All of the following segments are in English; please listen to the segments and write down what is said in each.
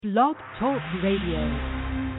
Blog Talk Radio.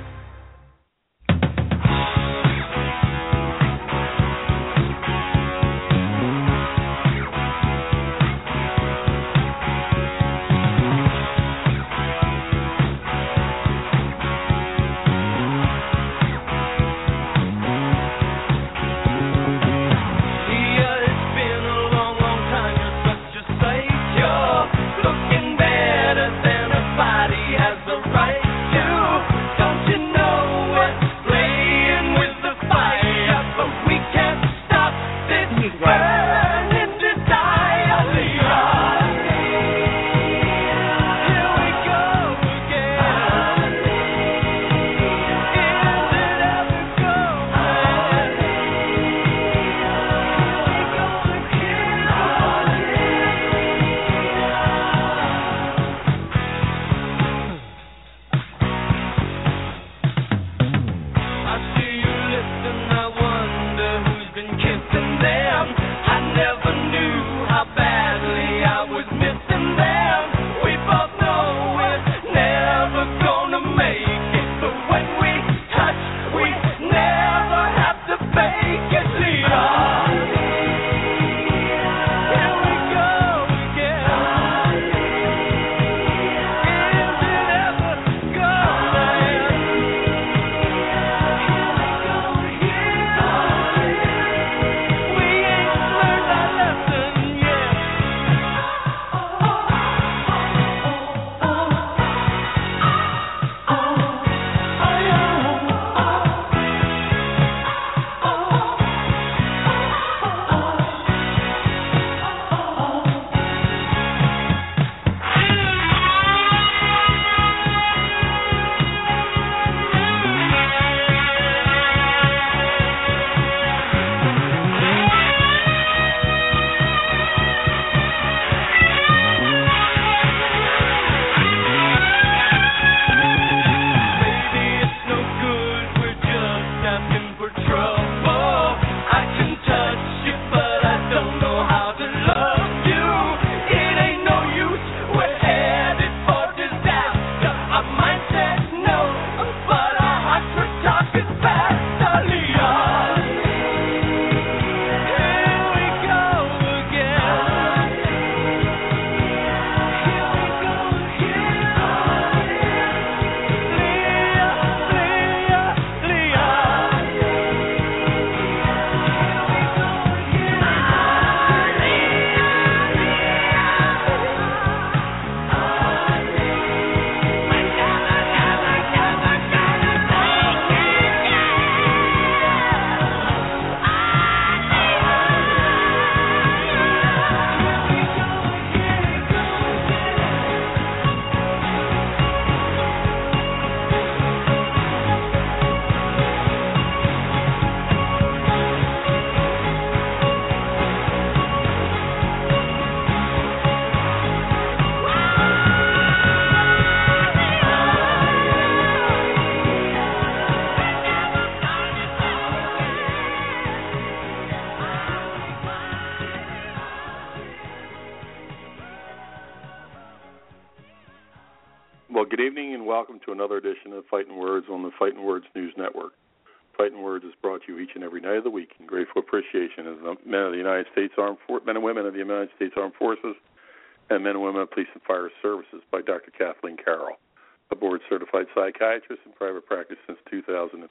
Well, good evening and welcome to another edition of Fighting Words on the Fighting Words News Network. Fighting Words is brought to you each and every night of the week in grateful appreciation of the men of the United States men and women of the United States Armed Forces and men and women of Police and Fire Services by Dr. Kathleen Carroll, a board-certified psychiatrist in private practice since 2003.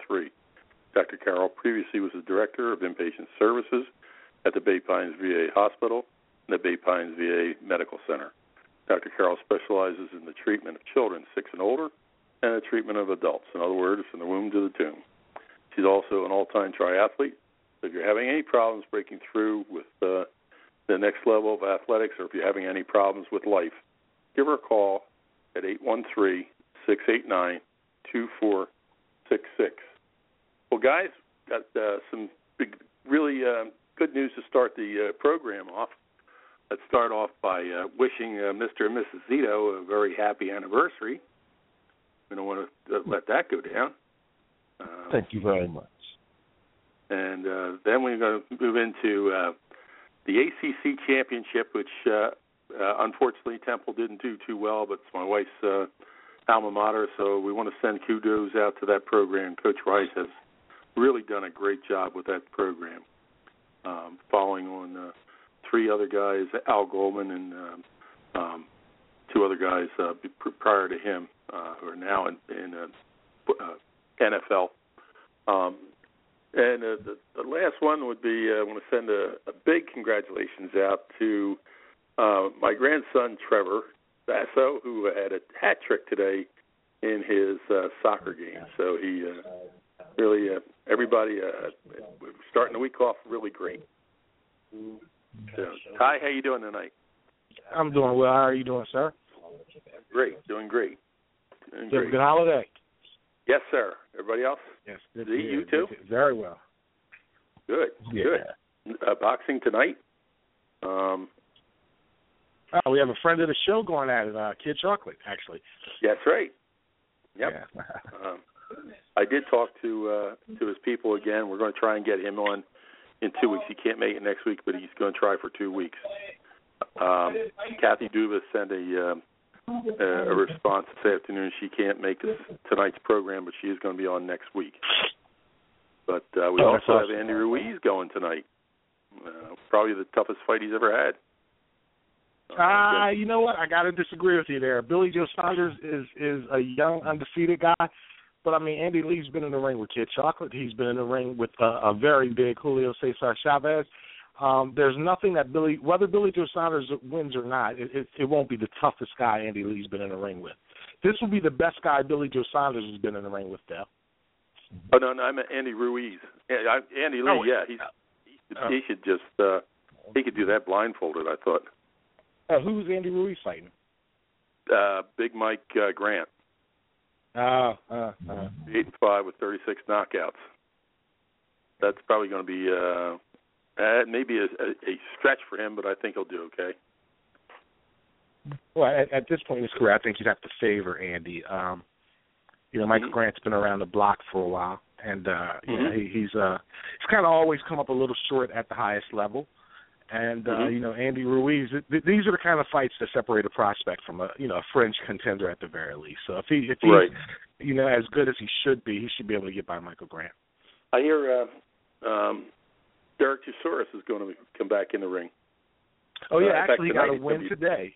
Dr. Carroll previously was the Director of Inpatient Services at the Bay Pines VA Hospital and the Bay Pines VA Medical Center. Dr. Carroll specializes in the treatment of children 6 and older and the treatment of adults, in other words, from the womb to the tomb. She's also an all-time triathlete. So if you're having any problems breaking through with the next level of athletics, or if you're having any problems with life, give her a call at 813-689-2466. Well, guys, got some big, really good news to start the program off. Let's start off by wishing Mr. and Mrs. Zito a very happy anniversary. We don't want to let that go down. Thank you very much. And then we're going to move into the ACC Championship, which unfortunately Temple didn't do too well, but it's my wife's alma mater, so we want to send kudos out to that program. Coach Rice has really done a great job with that program, following on 3 other guys, Al Goldman and 2 other guys prior to him who are now in NFL. And the last one would be I want to send a big congratulations out to my grandson, Trevor Basso, who had a hat trick today in his soccer game. So he really, everybody, starting the week off really great. So, Ty, how you doing tonight? I'm doing well. How are you doing, sir? Great, doing great. Did you have a good holiday? Yes, sir. Everybody else? Yes. Good. You too? Very well. Good. Yeah. Good. Boxing tonight. We have a friend of the show going at it, Kid Chocolate, actually. That's right. Yep. Yeah. I did talk to his people again. We're going to try and get him on in 2 weeks. He can't make it next week, but he's going to try for 2 weeks. Kathy Dubas sent a response this afternoon. She can't make tonight's program, but she is going to be on next week. But we also have Andy Ruiz going tonight. Probably the toughest fight he's ever had. You know what? I got to disagree with you there. Billy Joe Saunders is a young, undefeated guy. But, I mean, Andy Lee's been in the ring with Kid Chocolate. He's been in the ring with a very big Julio Cesar Chavez. There's nothing that whether Billy Joe Saunders wins or not, it won't be the toughest guy Andy Lee's been in the ring with. This will be the best guy Billy Joe Saunders has been in the ring with, Dale. Oh, no, I meant Andy Ruiz. Andy Lee, he should just he could do that blindfolded, I thought. Who's Andy Ruiz fighting? Big Mike Grant. 8-5 with 36 knockouts. That's probably going to be maybe a stretch for him, but I think he'll do okay. Well, at this point in his career, I think you'd have to favor Andy. Michael Grant's been around the block for a while, and he's kind of always come up a little short at the highest level. And Andy Ruiz, these are the kind of fights that separate a prospect from a fringe contender at the very least. So if he's as good as he should be able to get by Michael Grant. I hear Derek Chisouris is going to come back in the ring. Oh yeah, actually he got a win today.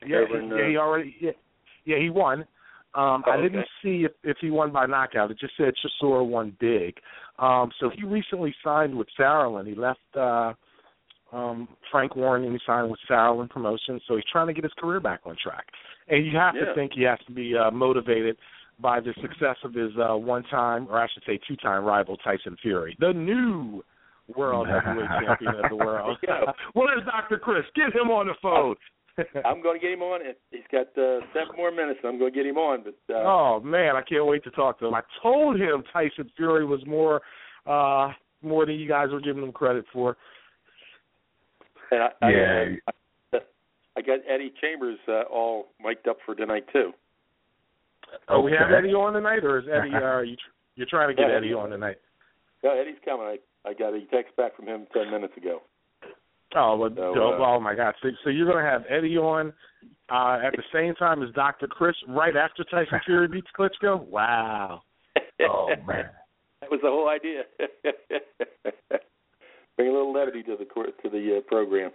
He won. I didn't see if he won by knockout. It just said Chisora won big. So he recently signed with Saraland. He left Frank Warren and he signed with Saraland Promotions. So he's trying to get his career back on track. And you have to think he has to be motivated by the success of his one-time, or I should say two-time rival, Tyson Fury, the new world heavyweight champion of the world. Where's Dr. Chris? Get him on the phone. I'm going to get him on. He's got 7 more minutes, and I'm going to get him on. But oh, man, I can't wait to talk to him. I told him Tyson Fury was more than you guys were giving him credit for. And I got Eddie Chambers all mic'd up for tonight, too. Oh, we have Eddie on tonight, or is Eddie? You're trying to get Eddie on tonight? No, Eddie's coming. I got a text back from him 10 minutes ago. Oh my God! So you're going to have Eddie on at the same time as Dr. Chris, right after Tyson Fury beats Klitschko? Wow! Oh man, that was the whole idea. Bring a little levity to the program.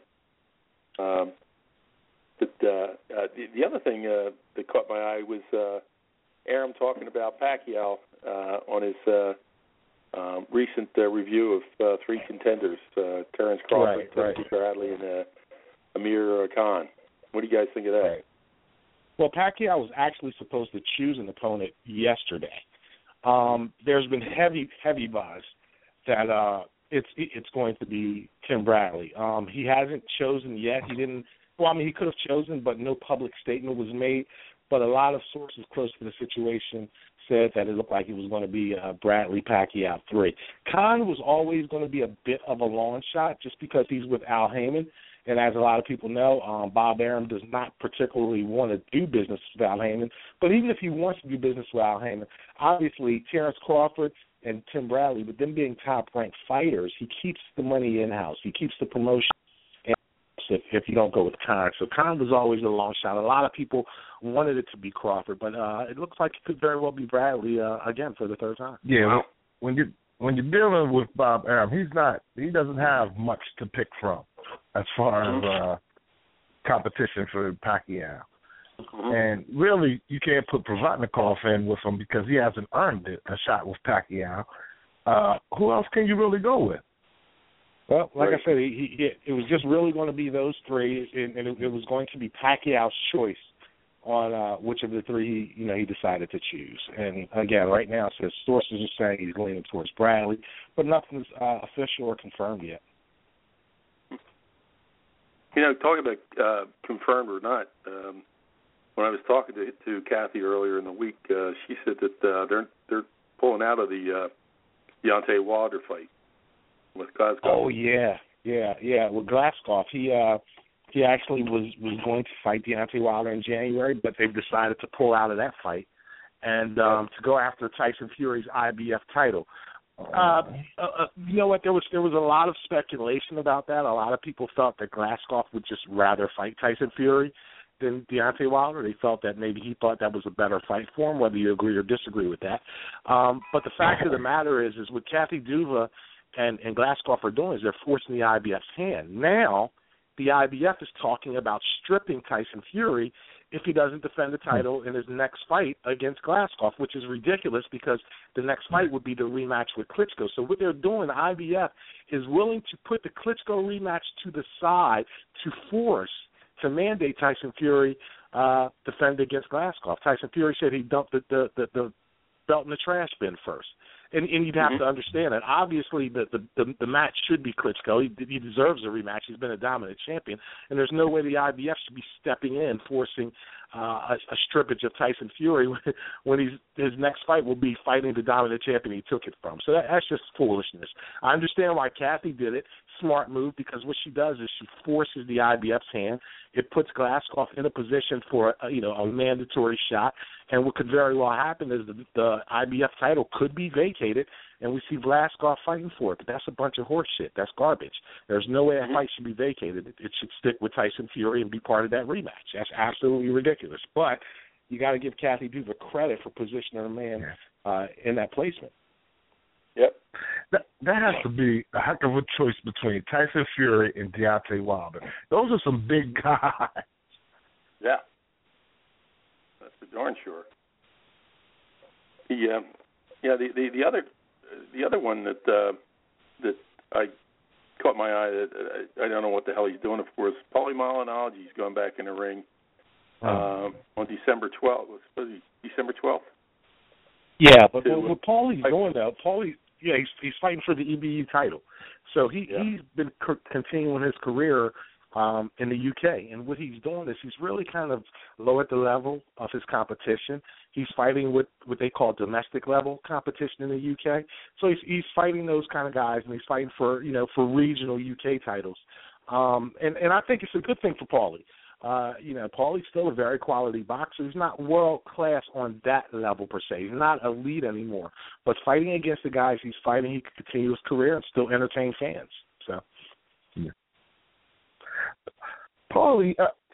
But the other thing that caught my eye was Aram talking about Pacquiao on his recent review of 3 contenders, Terrence Crawford, Timothy Bradley, and Amir Khan. What do you guys think of that? Right. Well, Pacquiao was actually supposed to choose an opponent yesterday. There's been heavy buzz that it's going to be Tim Bradley. He hasn't chosen yet. He didn't. Well, I mean, he could have chosen, but no public statement was made. But a lot of sources close to the situation said that it looked like it was going to be Bradley Pacquiao 3. Khan was always going to be a bit of a long shot just because he's with Al Heyman. And as a lot of people know, Bob Arum does not particularly want to do business with Al Heyman. But even if he wants to do business with Al Heyman, obviously Terrence Crawford and Tim Bradley, with them being top-ranked fighters, he keeps the money in-house. He keeps the promotion. And if you don't go with Khan. So Khan was always a long shot. A lot of people wanted it to be Crawford, but it looks like it could very well be Bradley again for the third time. Yeah, wow. when you're dealing with Bob Arum, he doesn't have much to pick from as far as competition for Pacquiao. And really, you can't put Provodnikov in with him because he hasn't earned a shot with Pacquiao. Who else can you really go with? Well, like I said, it was just really going to be those three, and it was going to be Pacquiao's choice on which of the three he decided to choose. And again, right now, it says sources are saying he's leaning towards Bradley, but nothing's official or confirmed yet. Talking about confirmed or not, when I was talking to Kathy earlier in the week, she said that they're pulling out of the Deontay Wilder fight with Glazkov. Oh yeah. With Glazkov, he actually was going to fight Deontay Wilder in January, but they've decided to pull out of that fight and to go after Tyson Fury's IBF title. You know what? There was a lot of speculation about that. A lot of people felt that Glazkov would just rather fight Tyson Fury than Deontay Wilder. They felt that maybe he thought that was a better fight for him, whether you agree or disagree with that. But the fact of the matter is what Kathy Duva and Glazkov are doing is they're forcing the IBF's hand. Now, the IBF is talking about stripping Tyson Fury if he doesn't defend the title in his next fight against Glazkov, which is ridiculous because the next fight would be the rematch with Klitschko. So what they're doing, the IBF, is willing to put the Klitschko rematch to the side to mandate Tyson Fury defend against Glazkov. Tyson Fury said he dumped the belt in the trash bin first. And you'd have to understand that. Obviously, the match should be Klitschko. He deserves a rematch. He's been a dominant champion. And there's no way the IBF should be stepping in, forcing a strippage of Tyson Fury when his next fight will be fighting the dominant champion he took it from. So that's just foolishness. I understand why Kathy did it. Smart move, because what she does is she forces the IBF's hand. It puts Glazkov in a position for a mandatory shot. And what could very well happen is the IBF title could be vacated, and we see Glazkov fighting for it. But that's a bunch of horse shit. That's garbage. There's no way that fight should be vacated. It should stick with Tyson Fury and be part of that rematch. That's absolutely ridiculous. But you got to give Kathy Duva credit for positioning a man in that placement. Yep. That has to be a heck of a choice between Tyson Fury and Deontay Wilder. Those are some big guys. Yeah. That's for darn sure. The other one that I caught my eye that I don't know what the hell he's doing. Of course, Paulie Malignaggi is going back in the ring on December 12th. Was it December 12th? Yeah, but what Paulie's doing though, he's fighting for the EBU title. So he's been continuing his career in the UK, and what he's doing is he's really kind of low at the level of his competition. He's fighting with what they call domestic level competition in the UK. So he's fighting those kind of guys, and he's fighting for regional UK titles. And I think it's a good thing for Paulie. Paulie's still a very quality boxer. He's not world class on that level per se. He's not elite anymore. But fighting against the guys he's fighting, he can continue his career and still entertain fans. So, yeah. Paulie,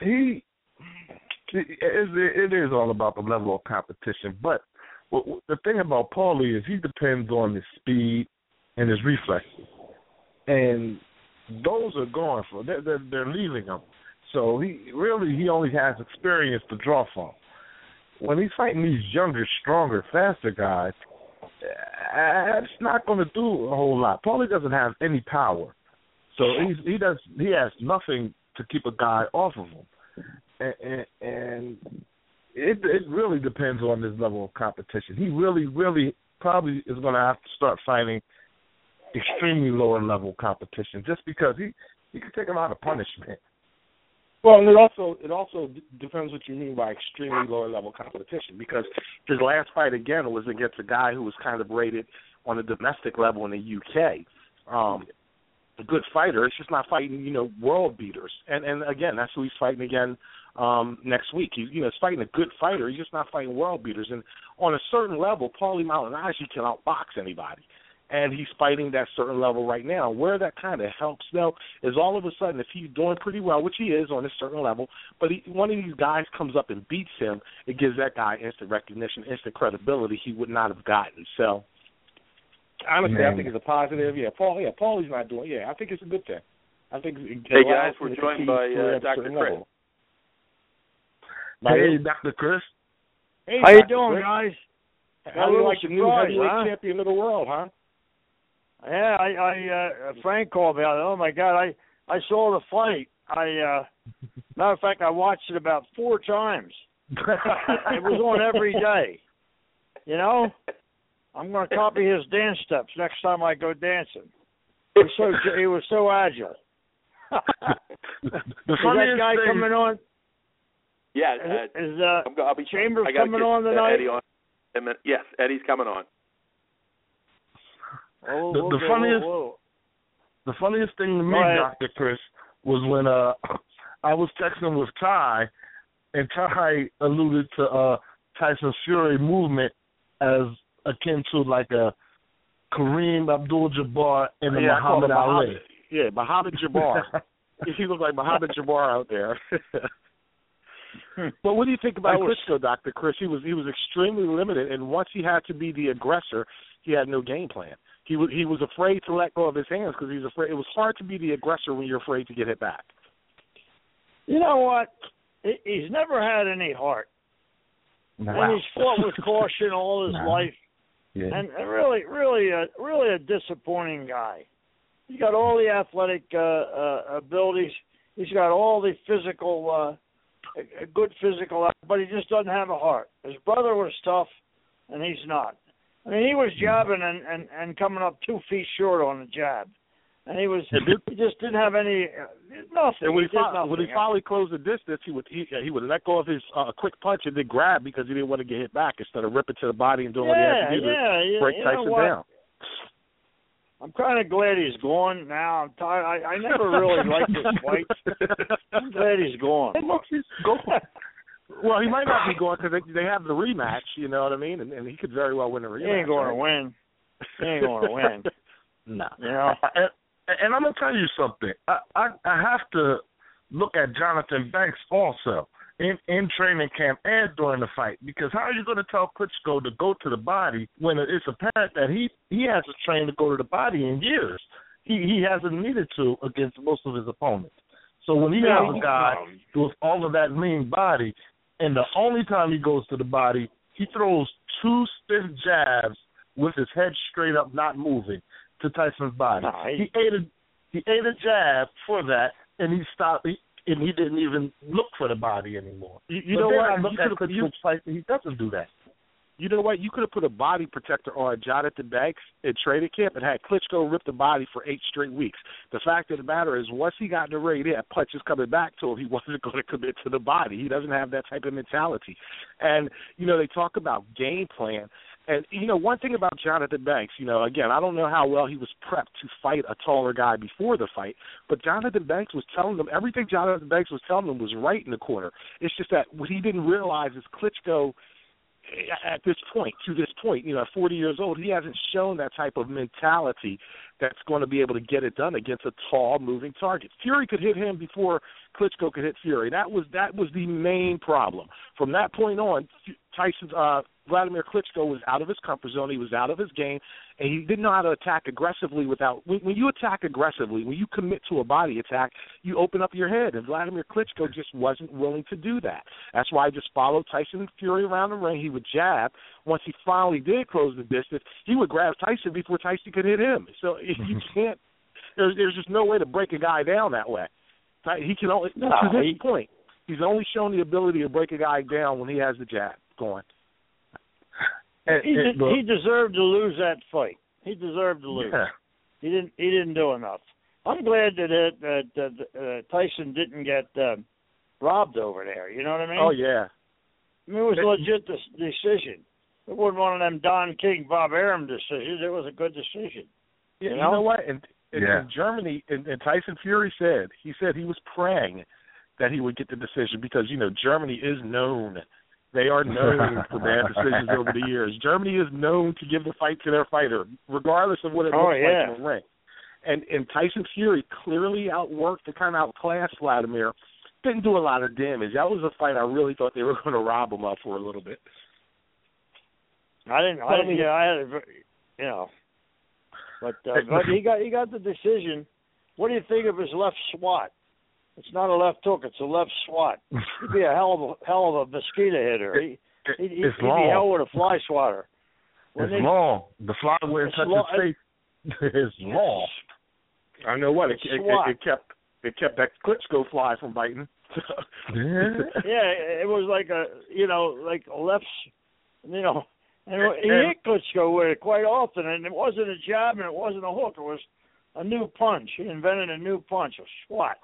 it is all about the level of competition. But the thing about Paulie is he depends on his speed and his reflexes, and those are gone for. They're leaving him. So he only has experience to draw from. When he's fighting these younger, stronger, faster guys, it's not going to do a whole lot. Paulie doesn't have any power, so he has nothing to keep a guy off of him, and it really depends on his level of competition. He really probably is going to have to start fighting extremely lower level competition just because he can take a lot of punishment. Well, and it also depends what you mean by extremely lower level competition, because his last fight again was against a guy who was kind of rated on a domestic level in the UK. A good fighter. It's just not fighting, world beaters. And again, that's who he's fighting again next week. He's fighting a good fighter. He's just not fighting world beaters. And on a certain level, Paulie Malignaggi can outbox anybody. and he's fighting that certain level right now. Where that kind of helps, though, is all of a sudden if he's doing pretty well, which he is on a certain level, but one of these guys comes up and beats him, it gives that guy instant recognition, instant credibility he would not have gotten. So, honestly, I think it's a positive. Yeah, Paulie's not doing. Yeah, I think it's a good thing. I think. Hey guys, we're joined by Dr. Chris. Hey, Dr. Chris. Hey, how you doing, guys? How do you like the new heavyweight champion of the world, huh? Yeah, Frank called me. Oh my God, I saw the fight. Matter of fact, I watched it about 4 times. It was on every day. You know, I'm going to copy his dance steps next time I go dancing. He was so agile. The that guy thing, coming on? Yeah, I'll be Chambers coming on tonight? Eddie on. Yes, Eddie's coming on. Oh, the funniest thing to me, Dr. Chris, was when I was texting with Ty, and Ty alluded to Tyson Fury movement as akin to like a Kareem Abdul-Jabbar and Muhammad Ali. Yeah, Muhammad Jabbar. He looked like Muhammad Jabbar out there. But what do you think about Klitschko, Dr. Chris? He was extremely limited, and once he had to be the aggressor, he had no game plan. He was afraid to let go of his hands because he was afraid. It was hard to be the aggressor when you're afraid to get hit back. You know what? He's never had any heart. Wow. And he's fought with caution all his life. Yeah. And really a disappointing guy. He's got all the athletic abilities. He's got all the physical, good physical, but he just doesn't have a heart. His brother was tough, and he's not. I mean, he was jabbing and coming up 2 feet short on the jab. And he just didn't have any nothing. And when he finally closed the distance, he would let go of his quick punch and then grab because he didn't want to get hit back instead of ripping to the body and doing what he had to do to break Tyson down. I'm kind of glad he's gone now. I'm tired. I never really liked this fight. I'm glad he's gone. He's gone. Well, he might not be going because they have the rematch, you know what I mean? And he could very well win the rematch. He ain't going to win. He ain't going to win. No. You know? And I'm going to tell you something. I have to look at Jonathan Banks also in training camp and during the fight, because how are you going to tell Klitschko to go to the body when it's apparent that he hasn't trained to go to the body in years? He hasn't needed to against most of his opponents. So when he has a guy with all of that lean body, and the only time he goes to the body, he throws 2 stiff jabs with his head straight up, not moving, to Tyson's body. He ate a jab for that, and he stopped. And he didn't even look for the body anymore. You know what? He doesn't do that. You know what? You could have put a body protector on Jonathan Banks in training camp and had Klitschko rip the body for 8 straight weeks. The fact of the matter is, once he got in the ring, that punch is coming back to him. He wasn't going to commit to the body. He doesn't have that type of mentality. And, they talk about game plan. And, one thing about Jonathan Banks, again, I don't know how well he was prepped to fight a taller guy before the fight, but Jonathan Banks was telling them, everything Jonathan Banks was telling them was right in the corner. It's just that what he didn't realize is Klitschko, at this point, at 40 years old, he hasn't shown that type of mentality that's going to be able to get it done against a tall, moving target. Fury could hit him before Klitschko could hit Fury. That was the main problem. From that point on, Vladimir Klitschko was out of his comfort zone. He was out of his game, and he didn't know how to attack aggressively when you attack aggressively, when you commit to a body attack, you open up your head, and Vladimir Klitschko just wasn't willing to do that. That's why I just followed Tyson Fury around the ring. He would jab. Once he finally did close the distance, he would grab Tyson before Tyson could hit him. So you can't – there's just no way to break a guy down that way. He can only – to this point, he's only shown the ability to break a guy down when he has the jab going. He deserved to lose that fight. He deserved to lose. Yeah. He didn't do enough. I'm glad that Tyson didn't get robbed over there. You know what I mean? Oh yeah. I mean, it was a legit decision. It wasn't one of them Don King, Bob Arum decisions. It was a good decision. Yeah, you know what? In Germany, and Tyson Fury said he was praying that he would get the decision because Germany is known They are known for bad decisions over the years. Germany is known to give the fight to their fighter, regardless of what it looks like in the ring. And Tyson Fury clearly outworked and kind of outclassed Vladimir. Didn't do a lot of damage. That was a fight I really thought they were going to rob him of for a little bit. I had but he got the decision. What do you think of his left swat? It's not a left hook; it's a left swat. He'd be a hell of a mosquito hitter. He'd be hell with a fly swatter. Long. The fly where it touches his face. It's long. I know what it kept that Klitschko fly from biting. It was like a left, and he hit Klitschko with it quite often, and it wasn't a jab and it wasn't a hook. It was a new punch. He invented a new punch, a swat.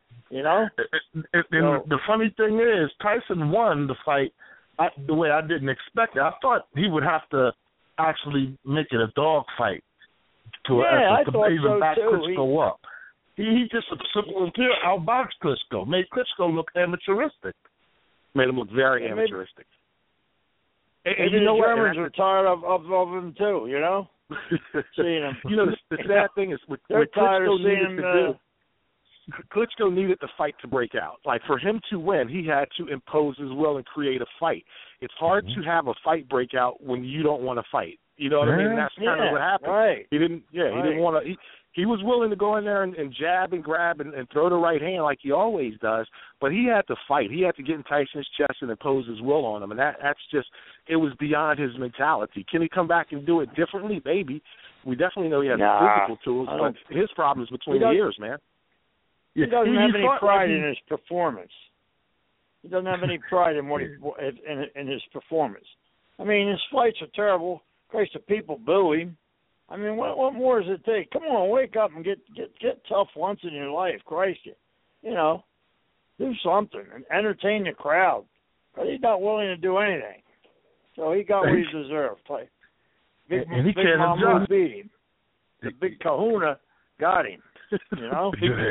The funny thing is, Tyson won the fight the way I didn't expect it. I thought he would have to actually make it a dog fight to even back Klitschko up. He just simple and clear outboxed Klitschko, made Klitschko look amateuristic. Made him look very amateuristic. And the Germans are tired of him too, seeing him. The sad thing is, what Klitschko needed to do, Klitschko needed the fight to break out. Like, for him to win, he had to impose his will and create a fight. It's hard to have a fight break out when you don't want to fight. You know what I mean? That's kind of what happened. Right. He didn't want to. He was willing to go in there and jab and grab and throw the right hand like he always does, but he had to fight. He had to get in Tyson's chest and impose his will on him, and that's just, it was beyond his mentality. Can he come back and do it differently? Maybe. We definitely know he has physical tools, but his problem is between the ears, man. He doesn't have any pride in his performance. He doesn't have any pride in in his performance. I mean, his fights are terrible. Christ, the people boo him. I mean, what more does it take? Come on, wake up and get tough once in your life, Christ. Do something and entertain the crowd. But he's not willing to do anything. So he got what he deserved. Big Mama beat him. The big kahuna got him. Yeah.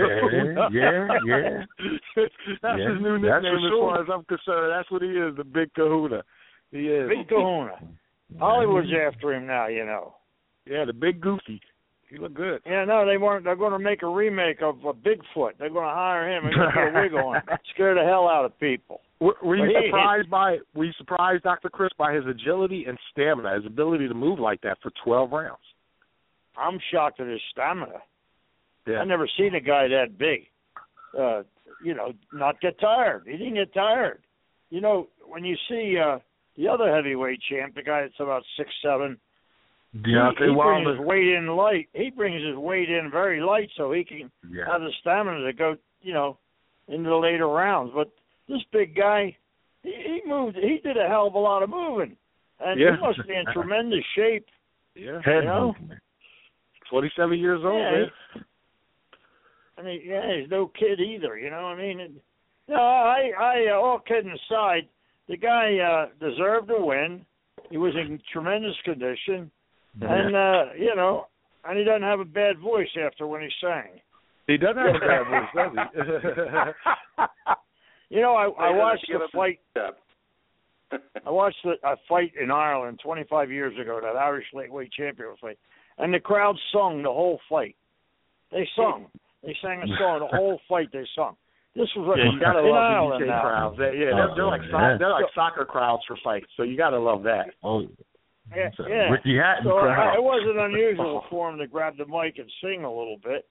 That's his new nickname as far as I'm concerned. That's what he is, the Big Kahuna. He is. Big Kahuna. Hollywood's after him now, Yeah, the Big Goofy. He looked good. Yeah, no, they weren't. They're going to make a remake of Bigfoot. They're going to hire him and put a wig on. Scare the hell out of people. Were you surprised, Dr. Chris, by his agility and stamina, his ability to move like that for 12 rounds? I'm shocked at his stamina. Yeah. I've never seen a guy that big, not get tired. He didn't get tired. When you see the other heavyweight champ, the guy that's about 6'7", Deontay Wilder, brings his weight in light. He brings his weight in very light so he can have the stamina to go, into the later rounds. But this big guy, he moved. He did a hell of a lot of moving, and he must be in tremendous shape. Yeah, 27 years old. Yeah, and he's no kid either. I mean, all kidding aside, the guy deserved to win. He was in tremendous condition. And, and he doesn't have a bad voice after when he sang. He doesn't have a bad voice, does he? I watched the fight. I watched a fight in Ireland 25 years ago, that Irish lightweight champion fight, and the crowd sung the whole fight. They sung. They sang a song the whole fight. They sung. This was you gotta love Ireland the UK crowds. They're like soccer crowds for fights, so you gotta love that. Oh, yeah. Ricky Hatton so crowd. It wasn't unusual for him to grab the mic and sing a little bit.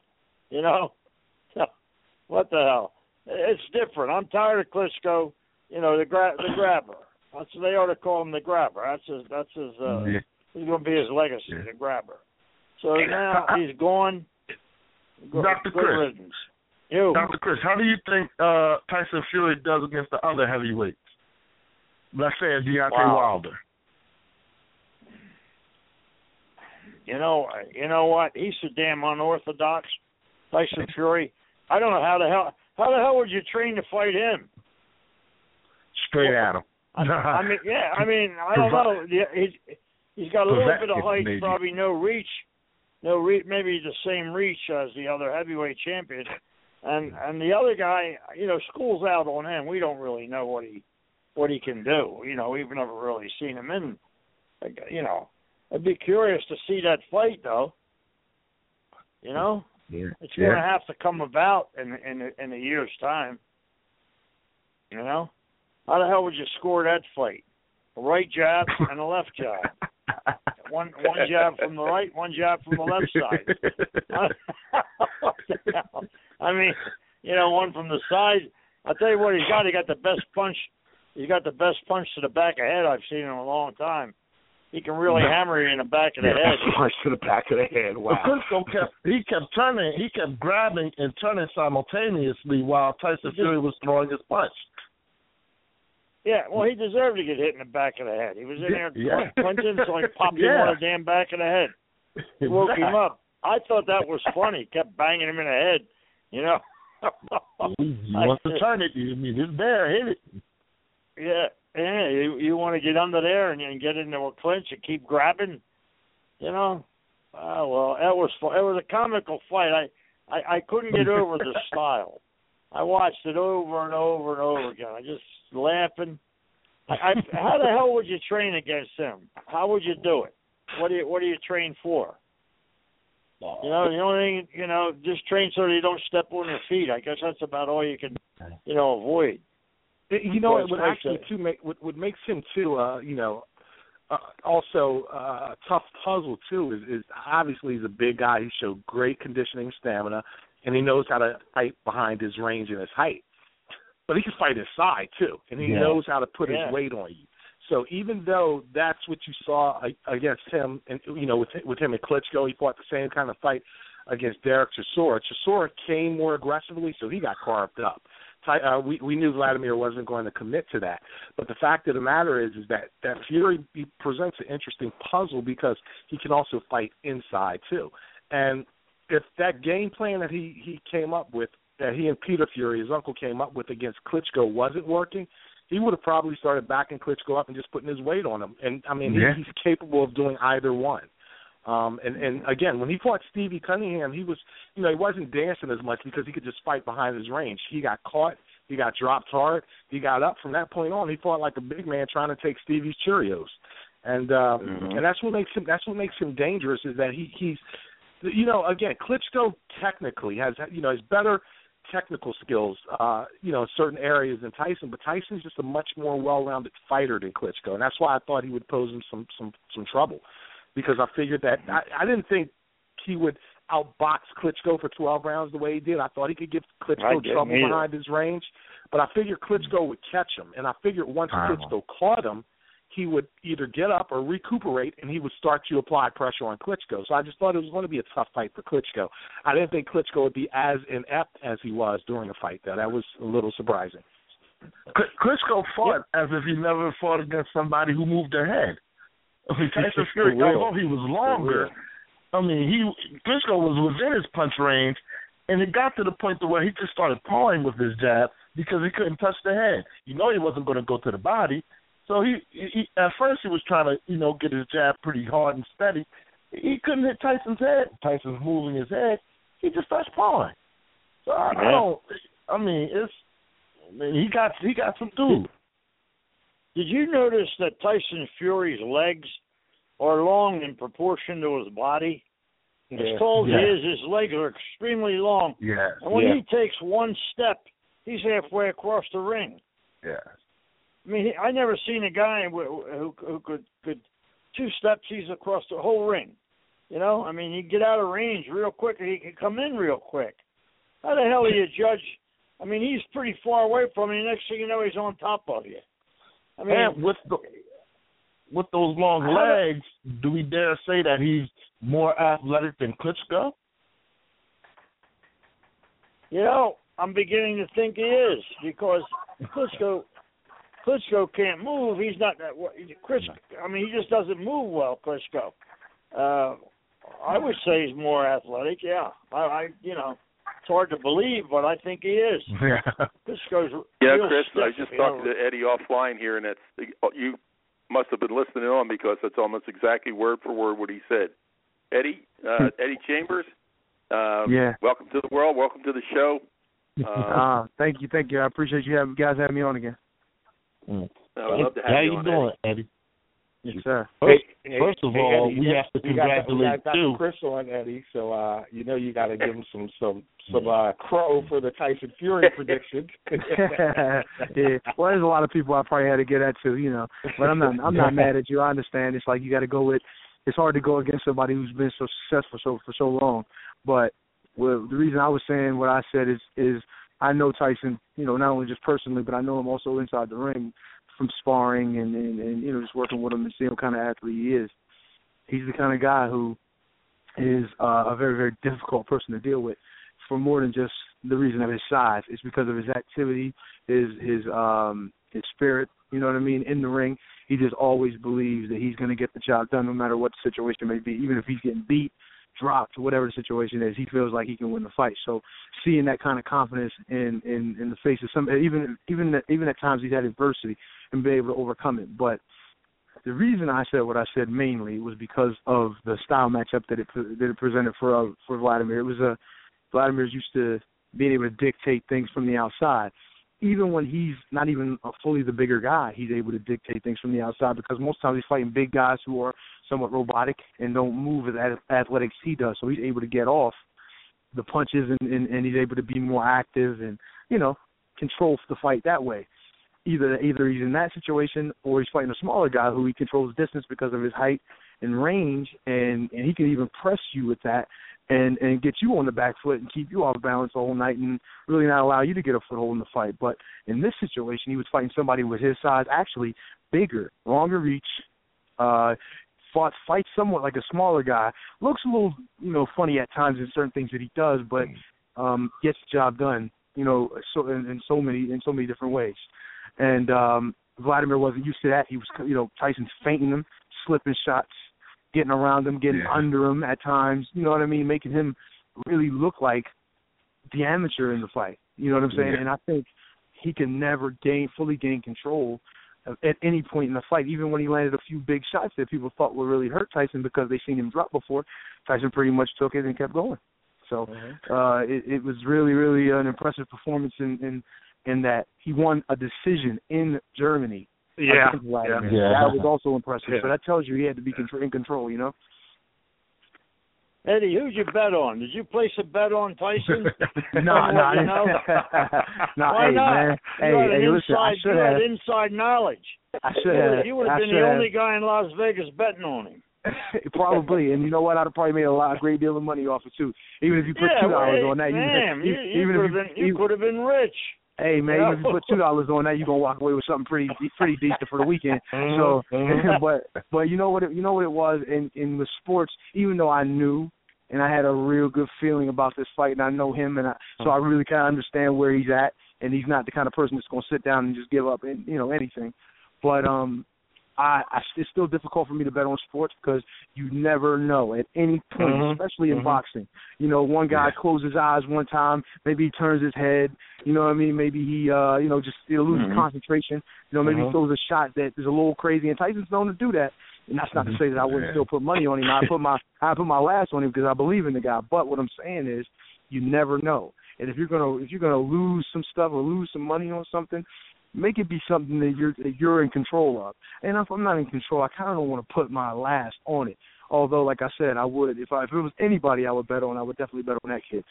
What the hell? It's different. I'm tired of Klitschko. The grabber. That's what they ought to call him, the grabber. That's his. He's going to be his legacy, the grabber. So now he's gone. Dr. Chris. Dr. Chris, how do you think Tyson Fury does against the other heavyweights? Let's say Deontay Wilder. You know what? He's so damn unorthodox, Tyson Fury. I don't know how the hell would you train to fight him? Straight at him. I don't know. He's got a little bit of height, maybe. Probably no reach, maybe the same reach as the other heavyweight champion. And the other guy, school's out on him. We don't really know what what he can do. You know, we've never really seen him in. You know, I'd be curious to see that fight, though. You know, it's going to have to come about in a year's time. You know, how the hell would you score that fight? A right jab and a left jab. One jab from the right, one jab from the left side. What the hell? I mean, you know, one from the side. I'll tell you what he's got. He got the best punch. He's got the best punch to the back of the head I've seen in a long time. He can really hammer you in the back of the head. Punch to the back of the head. Wow. Klitschko kept turning. He kept grabbing and turning simultaneously while Tyson Fury was throwing his punch. Yeah, well, he deserved to get hit in the back of the head. He was in there punching, so he popped him on the damn back of the head. He woke him up. I thought that was funny. Kept banging him in the head, you know. He wants to turn it. I mean, it's there. Hit it. Yeah. You want to get under there and get into a clinch and keep grabbing, you know. Well, that was fun. It was a comical fight. I couldn't get over the style. I watched it over and over and over again. I just laughing. How the hell would you train against him? How would you do it? What do you train for? You know, the only thing, you know, just train so that you don't step on your feet. I guess that's about all you can, you know, avoid. You know, it would actually what makes him too, you know, also a tough puzzle too is obviously he's a big guy. He showed great conditioning, stamina, and he knows how to fight behind his range and his height. But he can fight his side too, and he knows how to put his weight on you. So even though that's what you saw against him, and you know, with him and Klitschko, he fought the same kind of fight against Derek Chisora. Chisora came more aggressively, so he got carved up. We knew Vladimir wasn't going to commit to that. But the fact of the matter is that Fury presents an interesting puzzle because he can also fight inside too. And if that game plan that he came up with, that he and Peter Fury, his uncle, came up with against Klitschko wasn't working, he would have probably started backing Klitschko up and just putting his weight on him. And, I mean, he's capable of doing either one. And again, when he fought Stevie Cunningham, he was, you know, he wasn't dancing as much because he could just fight behind his range. He got caught. He got dropped hard. He got up. From that point on, he fought like a big man trying to take Stevie's Cheerios. And and that's what makes him dangerous is that he's, you know, again, Klitschko technically has better technical skills, you know, in certain areas than Tyson, but Tyson's just a much more well-rounded fighter than Klitschko, and that's why I thought he would pose him some trouble, because I figured that I didn't think he would outbox Klitschko for 12 rounds the way he did. I thought he could give Klitschko trouble behind his range, but I figured Klitschko would catch him, and I figured once Klitschko caught him, he would either get up or recuperate, and he would start to apply pressure on Klitschko. So I just thought it was going to be a tough fight for Klitschko. I didn't think Klitschko would be as inept as he was during the fight, though. That was a little surprising. Klitschko fought as if he never fought against somebody who moved their head. I mean, Tyson Fury, although he was longer, I mean, Klitschko was within his punch range, and it got to the point to where he just started pawing with his jab because he couldn't touch the head. You know he wasn't going to go to the body. So he at first he was trying to, you know, get his jab pretty hard and steady. He couldn't hit Tyson's head. Tyson's moving his head. He just starts pawing. So he got some dude. Did you notice that Tyson Fury's legs are long in proportion to his body? As tall as he is, his legs are extremely long. Yeah. And when he takes one step, he's halfway across the ring. Yeah. I mean, I never seen a guy who could 2 steps, he's across the whole ring. You know, I mean, he'd get out of range real quick, and he could come in real quick. How the hell do you judge? I mean, he's pretty far away from you. Next thing you know, he's on top of you. I mean, and with those long legs, do we dare say that he's more athletic than Klitschko? You know, I'm beginning to think he is, because Klitschko can't move. He's not that. I mean, he just doesn't move well, Klitschko. I would say he's more athletic. Yeah, I you know, it's hard to believe, but I think he is. Yeah. Klitschko's Chris, stiff, I was just talking to Eddie offline here, and you must have been listening on because that's almost exactly word for word what he said. Eddie Chambers. Welcome to the world. Welcome to the show. Thank you. I appreciate you guys having me on again. I would love to have How you you on, doing, Eddie? Yes, sir. First of all, Eddie, we have to congratulate we got you. Chris on, Eddie, so you got to give him some crow for the Tyson Fury prediction. Yeah. Well, there's a lot of people I probably had to get at too, but I'm not mad at you. I understand. It's like you got to go with. It's hard to go against somebody who's been so successful for so long. But the reason I was saying what I said is I know Tyson, not only just personally, but I know him also inside the ring from sparring and just working with him and seeing what kind of athlete he is. He's the kind of guy who is a very, very difficult person to deal with for more than just the reason of his size. It's because of his activity, his spirit, you know what I mean, in the ring. He just always believes that he's going to get the job done no matter what the situation may be. Even if he's getting beat, dropped, whatever the situation is, he feels like he can win the fight. So seeing that kind of confidence in the face of some, even at times he's had adversity and be able to overcome it. But the reason I said what I said mainly was because of the style matchup that it presented for Vladimir. It was Vladimir's used to being able to dictate things from the outside. Even when he's not even fully the bigger guy, he's able to dictate things from the outside because most times he's fighting big guys who are somewhat robotic and don't move as athletic as he does. So he's able to get off the punches and he's able to be more active and, control the fight that way. Either he's in that situation or he's fighting a smaller guy who he controls distance because of his height and range, and he can even press you with that and get you on the back foot and keep you off balance the whole night and really not allow you to get a foothold in the fight. But in this situation, he was fighting somebody with his size, actually bigger, longer reach, fights somewhat like a smaller guy. Looks a little, funny at times in certain things that he does, but gets the job done, so in so many different ways. And Vladimir wasn't used to that. He was, Tyson's feinting him, slipping shots, getting around him, getting under him at times, you know what I mean, making him really look like the amateur in the fight. You know what I'm saying? Yeah. And I think he can never fully gain control at any point in the fight, even when he landed a few big shots that people thought would really hurt Tyson because they seen him drop before. Tyson pretty much took it and kept going. So it was really, really an impressive performance in that he won a decision in Germany. Yeah. That was also impressive. So that tells you he had to be in control, Eddie, who'd you bet on? Did you place a bet on Tyson? No. Why hey, not? Man. Listen, I should have. You had inside knowledge. I should have. You would have been the only guy in Las Vegas betting on him. Probably, and you know what? I'd have probably made a great deal of money off it too. Even if you put $2 on that, you could have been rich. Hey man, even if you put $2 on that, you're gonna walk away with something pretty decent for the weekend. So, but you know what it was in the sports. Even though I knew and I had a real good feeling about this fight, and I know him, so I really kind of understand where he's at, and he's not the kind of person that's gonna sit down and just give up, anything. But it's still difficult for me to bet on sports because you never know at any point, especially in boxing. One guy closes his eyes one time, maybe he turns his head, you know what I mean? Maybe he, just loses concentration. Maybe he throws a shot that is a little crazy, and Tyson's known to do that. And that's not to say that I wouldn't still put money on him. I put my last on him because I believe in the guy. But what I'm saying is, you never know. And if you're gonna lose some stuff or lose some money on something, make it be something that you're in control of. And if I'm not in control, I kind of don't want to put my last on it. Although, like I said, I would if it was anybody I would bet on, I would definitely bet on that kid.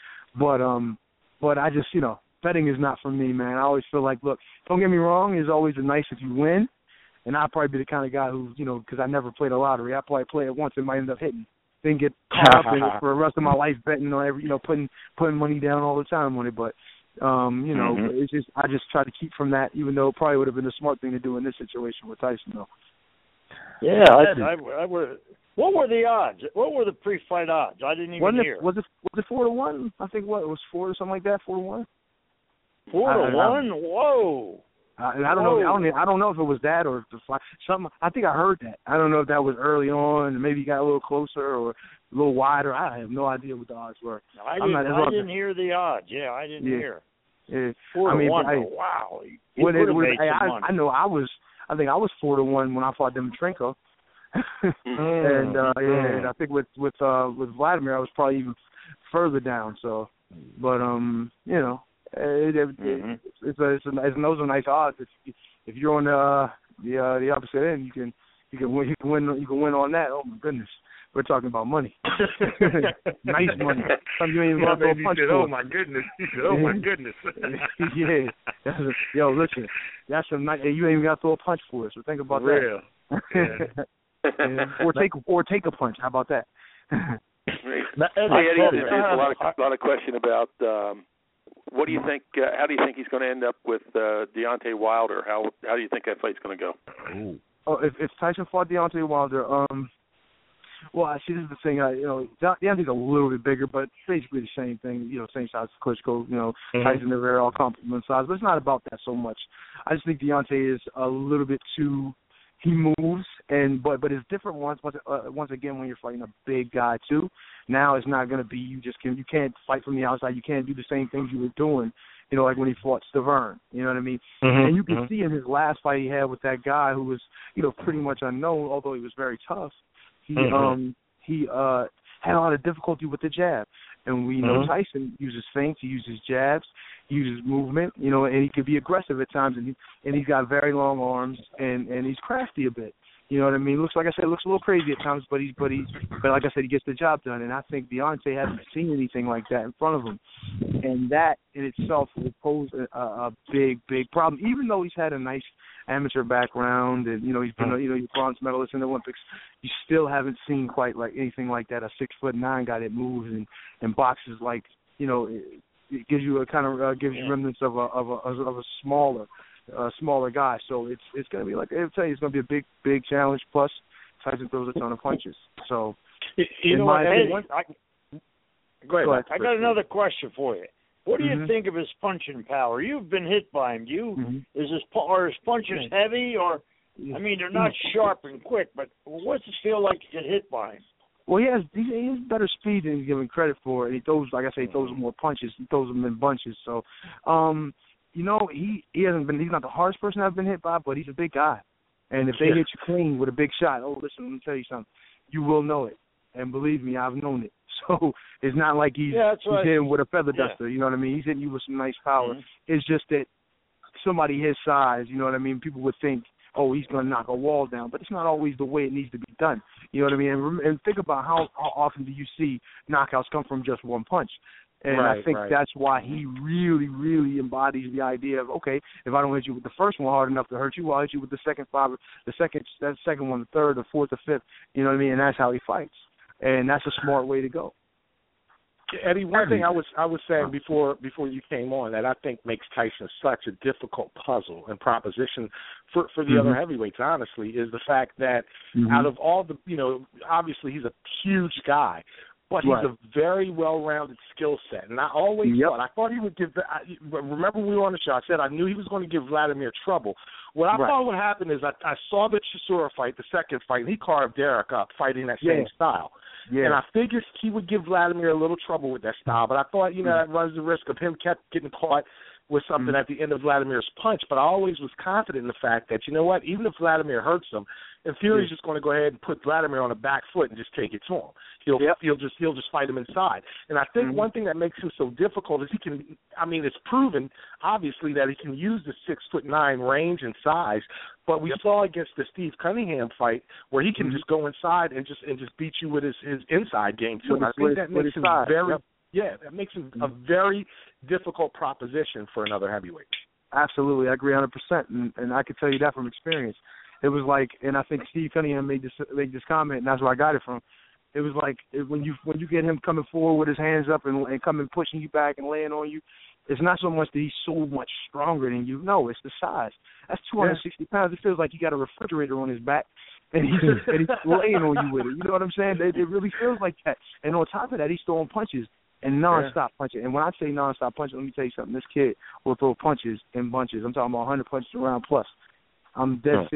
But I just betting is not for me, man. I always feel like, look, don't get me wrong, it's always nice if you win. And I'd probably be the kind of guy who, because I never played a lottery, I probably play it once and might end up hitting. Then get caught up in it for the rest of my life betting on every, putting money down all the time on it. But it's just I just try to keep from that, even though it probably would have been a smart thing to do in this situation with Tyson, though. Yeah, I would. What were the odds? What were the pre-fight odds? I didn't even hear. Was it 4-1? I think it was 4 or something like that. 4-1. 4-1. Whoa. I don't know. I don't know if it was that or something. I think I heard that. I don't know if that was early on. Maybe you got a little closer or a little wider. I have no idea what the odds were. I didn't hear the odds. Yeah, I didn't hear. Yeah. 4-1. Wow. I know. I think I was 4-1 when I fought Dimitrenko. And I think with Vladimir I was probably even further down. So, but Those are nice odds. If you're on the opposite end, you can win on that. Oh my goodness. We're talking about money. Nice money. Something you ain't even got to throw a punch for. Oh my goodness. He said, oh my goodness. Yeah. Yo, listen. That's some nice. You ain't even got to throw a punch for it. So think about that. Yeah. Or take a punch. How about that? Eddie, a lot of question about what do you think? How do you think he's going to end up with Deontay Wilder? How do you think that fight's going to go? Ooh. Oh, if Tyson fought Deontay Wilder, well, I see this is the thing. Deontay's a little bit bigger, but basically the same thing. Same size as Klitschko. Tyson and Rivera all complement size, but it's not about that so much. I just think Deontay is a little bit too. He moves, but it's different once again when you're fighting a big guy too. Now it's not going to be you can't fight from the outside. You can't do the same things you were doing. Like when he fought Stavern. You know what I mean? Mm-hmm. And you can see in his last fight he had with that guy who was pretty much unknown, although he was very tough. He had a lot of difficulty with the jab. And we know Tyson uses feints, he uses jabs, he uses movement, and he can be aggressive at times, and he's got very long arms, and he's crafty a bit. You know what I mean? Looks like I said, looks a little crazy at times, but like I said, he gets the job done. And I think Deontay hasn't seen anything like that in front of him, and that in itself will pose a big problem. Even though he's had a nice amateur background, and he's been he's bronze medalist in the Olympics, you still haven't seen quite like anything like that. A 6'9" guy that moves and boxes like it gives you a kind of gives you remnants of a smaller guy. So it's going to be like I'll tell you, it's going to be a big challenge. Plus, Tyson throws a ton of punches. So go ahead. I got another question for you. What do you think of his punching power? You've been hit by him. Are his punches heavy, or I mean, they're not sharp and quick, but what's it feel like to get hit by him? Well, he has better speed than he's given credit for, and he throws, like I say, he throws more punches. He throws them in bunches. So, he hasn't been. He's not the hardest person I've been hit by, but he's a big guy. And if they hit you clean with a big shot, listen, let me tell you something. You will know it, and believe me, I've known it. So it's not like he's hitting with a feather duster. You know what I mean? He's hitting you with some nice power. It's just that somebody his size, you know what I mean? People would think, oh, he's going to knock a wall down, but it's not always the way it needs to be done. You know what I mean? And think about how often do you see knockouts come from just one punch? And I think that's why he really, really embodies the idea of, okay, if I don't hit you with the first one hard enough to hurt you, I'll hit you with the second one, the third, the fourth, the fifth. You know what I mean? And that's how he fights. And that's a smart way to go. Eddie, one thing I was saying before you came on that I think makes Tyson such a difficult puzzle and proposition for the other heavyweights, honestly, is the fact that out of all the, obviously he's a huge guy, but he's a very well-rounded skill set. And I always thought he would give remember when we were on the show, I said I knew he was going to give Vladimir trouble. What I thought would happen is I saw the Chisora fight, the second fight, and he carved Derek up fighting that same style. Yeah. And I figured he would give Vladimir a little trouble with that style, but I thought, that runs the risk of him kept getting caught with something at the end of Vladimir's punch. But I always was confident in the fact that, even if Vladimir hurts him, in theory he's just going to go ahead and put Vladimir on the back foot and just take it to him. He'll just fight him inside. And I think one thing that makes him so difficult is it's proven, obviously, that he can use the 6'9" range and size. But we saw against the Steve Cunningham fight where he can just go inside and just beat you with his inside game too. And I think that makes him that makes him a very difficult proposition for another heavyweight. Absolutely, I agree 100%, and I can tell you that from experience. It was like, and I think Steve Cunningham made this comment, and that's where I got it from. It was like when you get him coming forward with his hands up and coming pushing you back and laying on you, it's not so much that he's so much stronger than you. No, it's the size. That's 260 pounds. It feels like he got a refrigerator on his back, and he's laying on you with it. You know what I'm saying? It really feels like that. And on top of that, he's throwing punches and nonstop punching. And when I say nonstop punching, let me tell you something. This kid will throw punches in bunches. I'm talking about 100 punches around plus. I'm dead serious.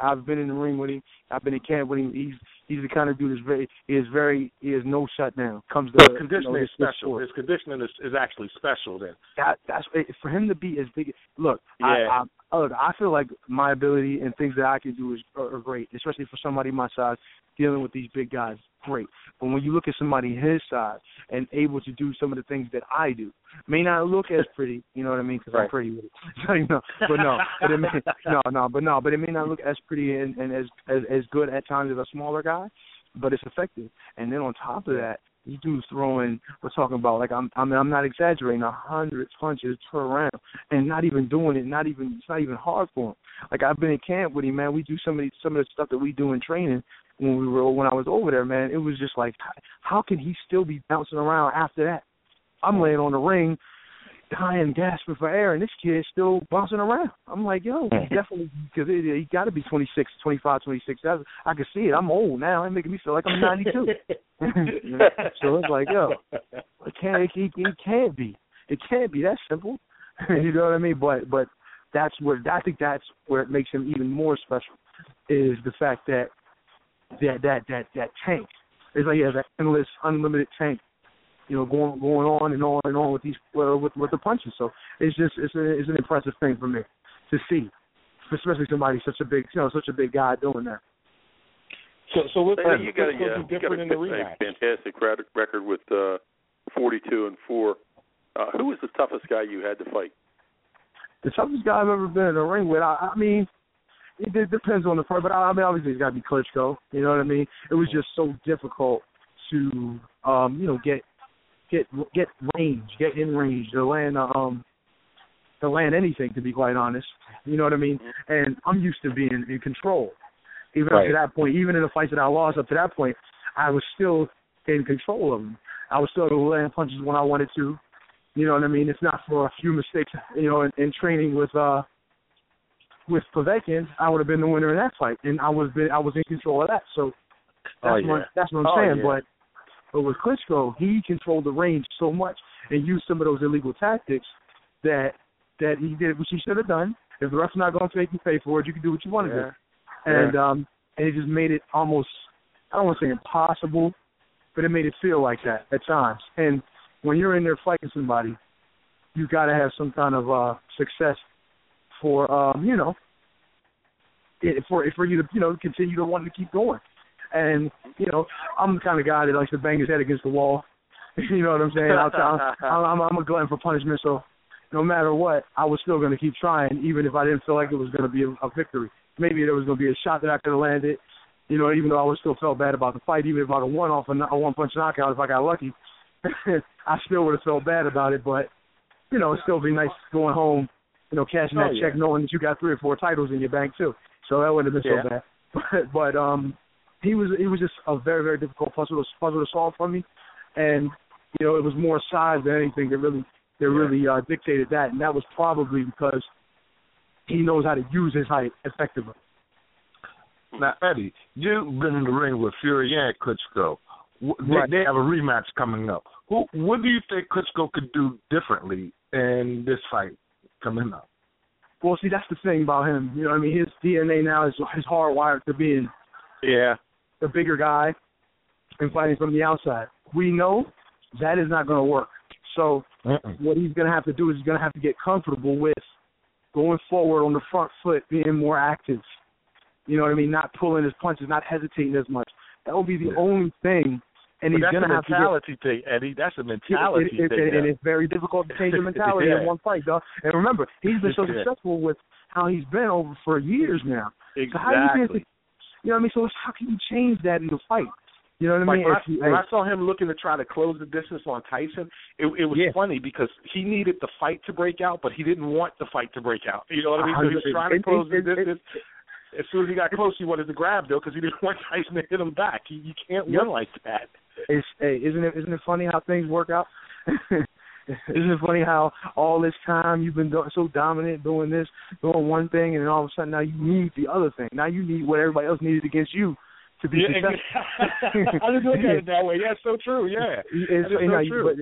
I've been in the ring with him. I've been in camp with him. He's the kind of dude he is no shutdown. Comes to conditioning is special. His conditioning is actually special. Then that's for him to be as big. Look, yeah. I feel like my ability and things that I can do are great, especially for somebody my size dealing with these big guys. Great, but when you look at somebody his size and able to do some of the things that I do, may not look as pretty, you know what I mean? Because I'm pretty with it, so, you know. But it may not look as pretty and as good at times as a smaller guy, but it's effective. And then on top of that, these dudes throwing, we're talking about, like, I'm not exaggerating, 100 punches per round, and not even doing it. It's not even hard for him. Like, I've been in camp with him, man. We do some of the stuff that we do in training when I was over there, man. It was just like, how can he still be bouncing around after that? I'm laying on the ring, dying, gasping for air, and this kid's still bouncing around. I'm like, yo, he's definitely, because he got to be 26, 25, 26. I can see it. I'm old now. It's making me feel like I'm 92. So it's like, yo, it can't be. It can't be that simple. You know what I mean? But I think that's where it makes him even more special, is the fact that tank. It's like he has that endless, unlimited tank, you know, going on and on and on with these with the punches. So it's an impressive thing for me to see, especially somebody such a big guy doing that. So what's different in the rematch? Fantastic record with 42-4. Who was the toughest guy you had to fight? The toughest guy I've ever been in a ring with. I mean, it depends on the fight, but I mean, obviously it's got to be Klitschko. You know what I mean? It was just so difficult to get range, get in range, to land anything, to be quite honest. You know what I mean? And I'm used to being in control. Even up to that point, even in the fights that I lost up to that point, I was still in control of them. I was still able to land punches when I wanted to. You know what I mean? It's not for a few mistakes. You know, in training with Povetkin, I would have been the winner in that fight, and I was in control of that. So that's what I'm saying. Yeah. But with Klitschko, he controlled the range so much and used some of those illegal tactics that he did, which he should have done. If the ref's not going to make you pay for it, you can do what you want to do. And it just made it almost, I don't want to say impossible, but it made it feel like that at times. And when you're in there fighting somebody, you've got to have some kind of success for for you to continue to want to keep going. And I'm the kind of guy that likes to bang his head against the wall. You know what I'm saying? I'm a glutton for punishment, so no matter what, I was still going to keep trying, even if I didn't feel like it was going to be a victory. Maybe there was going to be a shot that I could have landed, even though I would still felt bad about the fight. Even if I had won off a one-punch knockout, if I got lucky, I still would have felt bad about it. But, it'd still be nice going home, cashing that check, knowing that you got 3 or 4 titles in your bank, too. So that wouldn't have been so bad. But he was just a very, very difficult puzzle to solve for me. And, it was more size than anything that really dictated that. And that was probably because he knows how to use his height effectively. Now, Eddie, you've been in the ring with Fury and Klitschko. They have a rematch coming up. What do you think Klitschko could do differently in this fight coming up? Well, see, that's the thing about him. His DNA now is hardwired to being the bigger guy and fighting from the outside. We know that is not going to work. So what he's going to have to do is he's going to have to get comfortable with going forward on the front foot, being more active. You know what I mean? Not pulling his punches, not hesitating as much. That will be the only thing. And he's going to have to That's a mentality thing, Eddie. That's a mentality thing. And it's very difficult to change the mentality in one fight, though. And remember, he's been so successful with how he's been over for years now. Exactly. So how do you think, so how can you change that in the fight? You know what I mean? When I saw him looking to try to close the distance on Tyson, it was funny because he needed the fight to break out, but he didn't want the fight to break out. You know what I mean? So he was trying to close the distance. As soon as he got close, he wanted to grab, though, because he didn't want Tyson to hit him back. You can't win like that. Isn't it funny how things work out? Isn't it funny how all this time you've been so dominant doing one thing, and then all of a sudden now you need the other thing. Now you need what everybody else needed against you to be successful. I didn't look at it that way. Yeah, it's so true. Yeah, it's so true.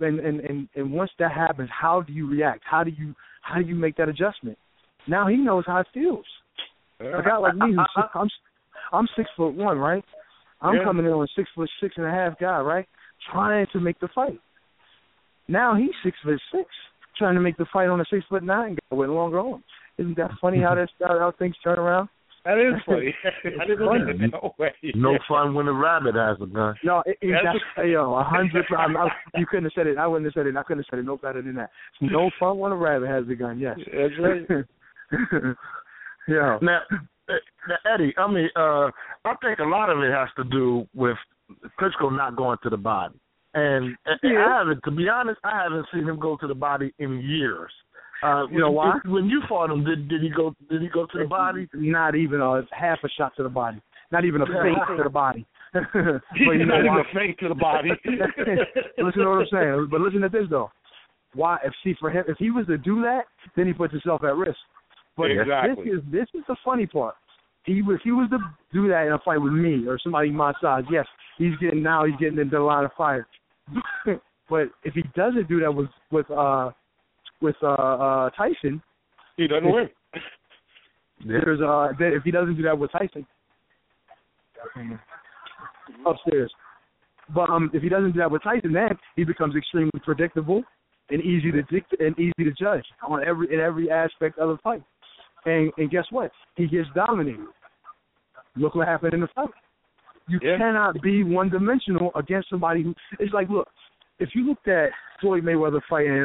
And once that happens, how do you react? How do you make that adjustment? Now he knows how it feels. A guy like me, I'm 6'1", right? I'm coming in on a 6'6.5" guy, right? Trying to make the fight. Now he's 6'6", trying to make the fight on a 6'9" guy with longer arms. Isn't that funny how things turn around? That is funny. I didn't look at it that way. No fun when a rabbit has a gun. No, yo, 100. You couldn't have said it. I wouldn't have said it. I couldn't have said it no better than that. No fun when a rabbit has a gun. Yes, that's right. Yeah. Now, Eddie, I mean, I think a lot of it has to do with Klitschko not going to the body, and I haven't, to be honest, I haven't seen him go to the body in years. You know why? When you fought him, did he go to the body? Not even half a shot to the body. Not even a feint to the body. But you know not why? even a feint to the body. Listen to what I'm saying. But listen to this though. Why? For him, if he was to do that, then he puts himself at risk. But exactly. This is the funny part. If he was to do that in a fight with me or somebody my size, yes, he's getting into the line of fire. But if he doesn't do that with Tyson, he doesn't win. There's if he doesn't do that with Tyson upstairs, but if he doesn't do that with Tyson, then he becomes extremely predictable and easy to judge in every aspect of the fight. And guess what? He gets dominated. Look what happened in the fight. You cannot be one-dimensional against somebody who – it's like, look, if you looked at Floyd Mayweather fighting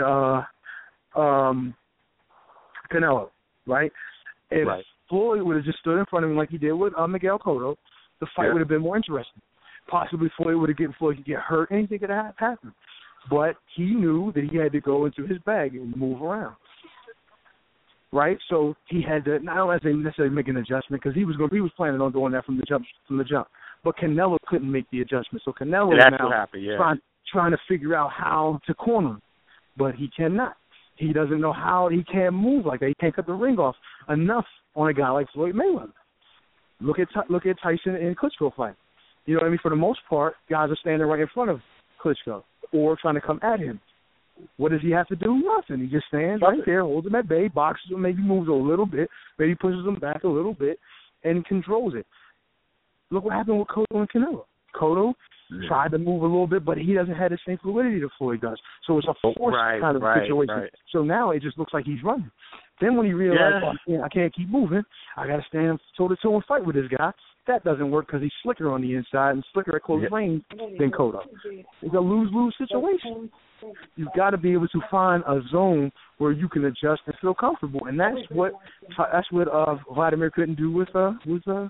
Canelo, right? If Floyd would have just stood in front of him like he did with Miguel Cotto, the fight would have been more interesting. Possibly Floyd could get hurt. Anything could have happened. But he knew that he had to go into his bag and move around. Right, so he had to not necessarily make an adjustment because he was planning on doing that from the jump. But Canelo couldn't make the adjustment, so Canelo is now trying to figure out how to corner him, but he cannot. He doesn't know how. He can't move like that. He can't cut the ring off enough on a guy like Floyd Mayweather. Look at Tyson and Klitschko fight. You know what I mean? For the most part, guys are standing right in front of Klitschko or trying to come at him. What does he have to do? Nothing. He just stands right there, holds him at bay, boxes him, maybe moves a little bit, maybe pushes him back a little bit, and controls it. Look what happened with Cotto and Canelo. Cotto tried to move a little bit, but he doesn't have the same fluidity that Floyd does. So it's a forced kind of situation. Right. So now it just looks like he's running. Then when he realized, I can't keep moving, I got to stand toe-to-toe and fight with this guy. That doesn't work because he's slicker on the inside and slicker at close range than Cotto. It's a lose-lose situation. You've got to be able to find a zone where you can adjust and feel comfortable, and that's what Vladimir couldn't do with Tyson.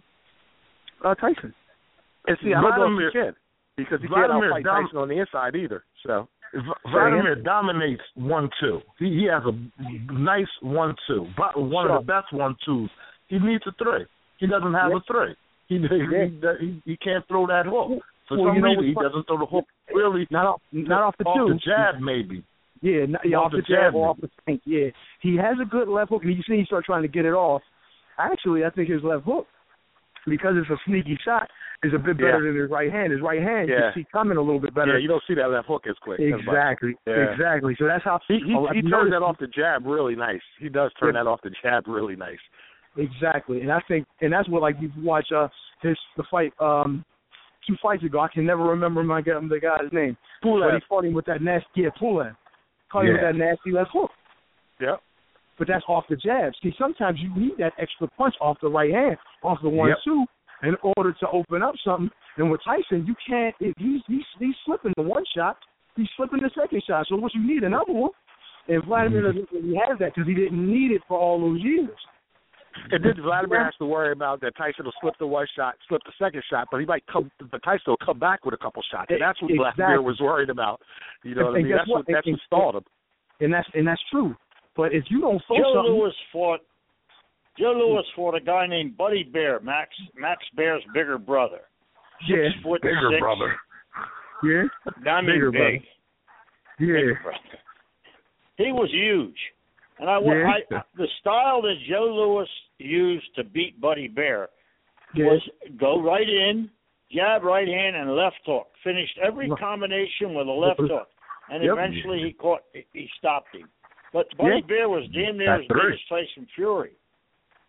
And see, I don't know if he can because he can't outfight Tyson on the inside either. So Vladimir dominates 1-2. He has a nice 1-2, but one of the best 1-2s. He needs a 3. He doesn't have a 3. He can't throw that hook. For some reason, he doesn't throw the hook really. Not off the off two. the jab, maybe. Yeah, off the jab or off the feint. Yeah, he has a good left hook, and you see he start trying to get it off. Actually, I think his left hook, because it's a sneaky shot, is a bit better than his right hand. His right hand you see coming a little bit better. Yeah, you don't see that left hook as quick. Exactly. So that's how he turns that off the jab really nice. He does turn that off the jab really nice. Exactly, and I think, and that's what you watch the fight 2 fights ago. I can never remember the guy's name. Pulev. But he fought him with that nasty Pulev. Caught him with that nasty left hook. Yeah. But that's off the jab. See, sometimes you need that extra punch off the right hand, off the 1-2, in order to open up something. And with Tyson, you can't. He's slipping the one shot. He's slipping the second shot. So what you need another one. And Vladimir doesn't really have that because he didn't need it for all those years. And then Vladimir has to worry about that Tyson will slip the one shot, slip the second shot, but Tyson will come back with a couple shots. And that's what Vladimir was worried about. You know what I mean? That's what stalled him. And that's true. But if you don't throw Joe Louis fought a guy named Buddy Bear, Max Bear's bigger brother. 6 foot bigger 6. Brother. Yeah. I mean bigger big. Brother. Yeah. Bigger brother. He was huge. And the style that Joe Louis used to beat Buddy Bear was go right in, jab, right hand, and left hook. Finished every combination with a left hook. And eventually he stopped him. But Buddy Bear was damn near as big as Tyson Fury.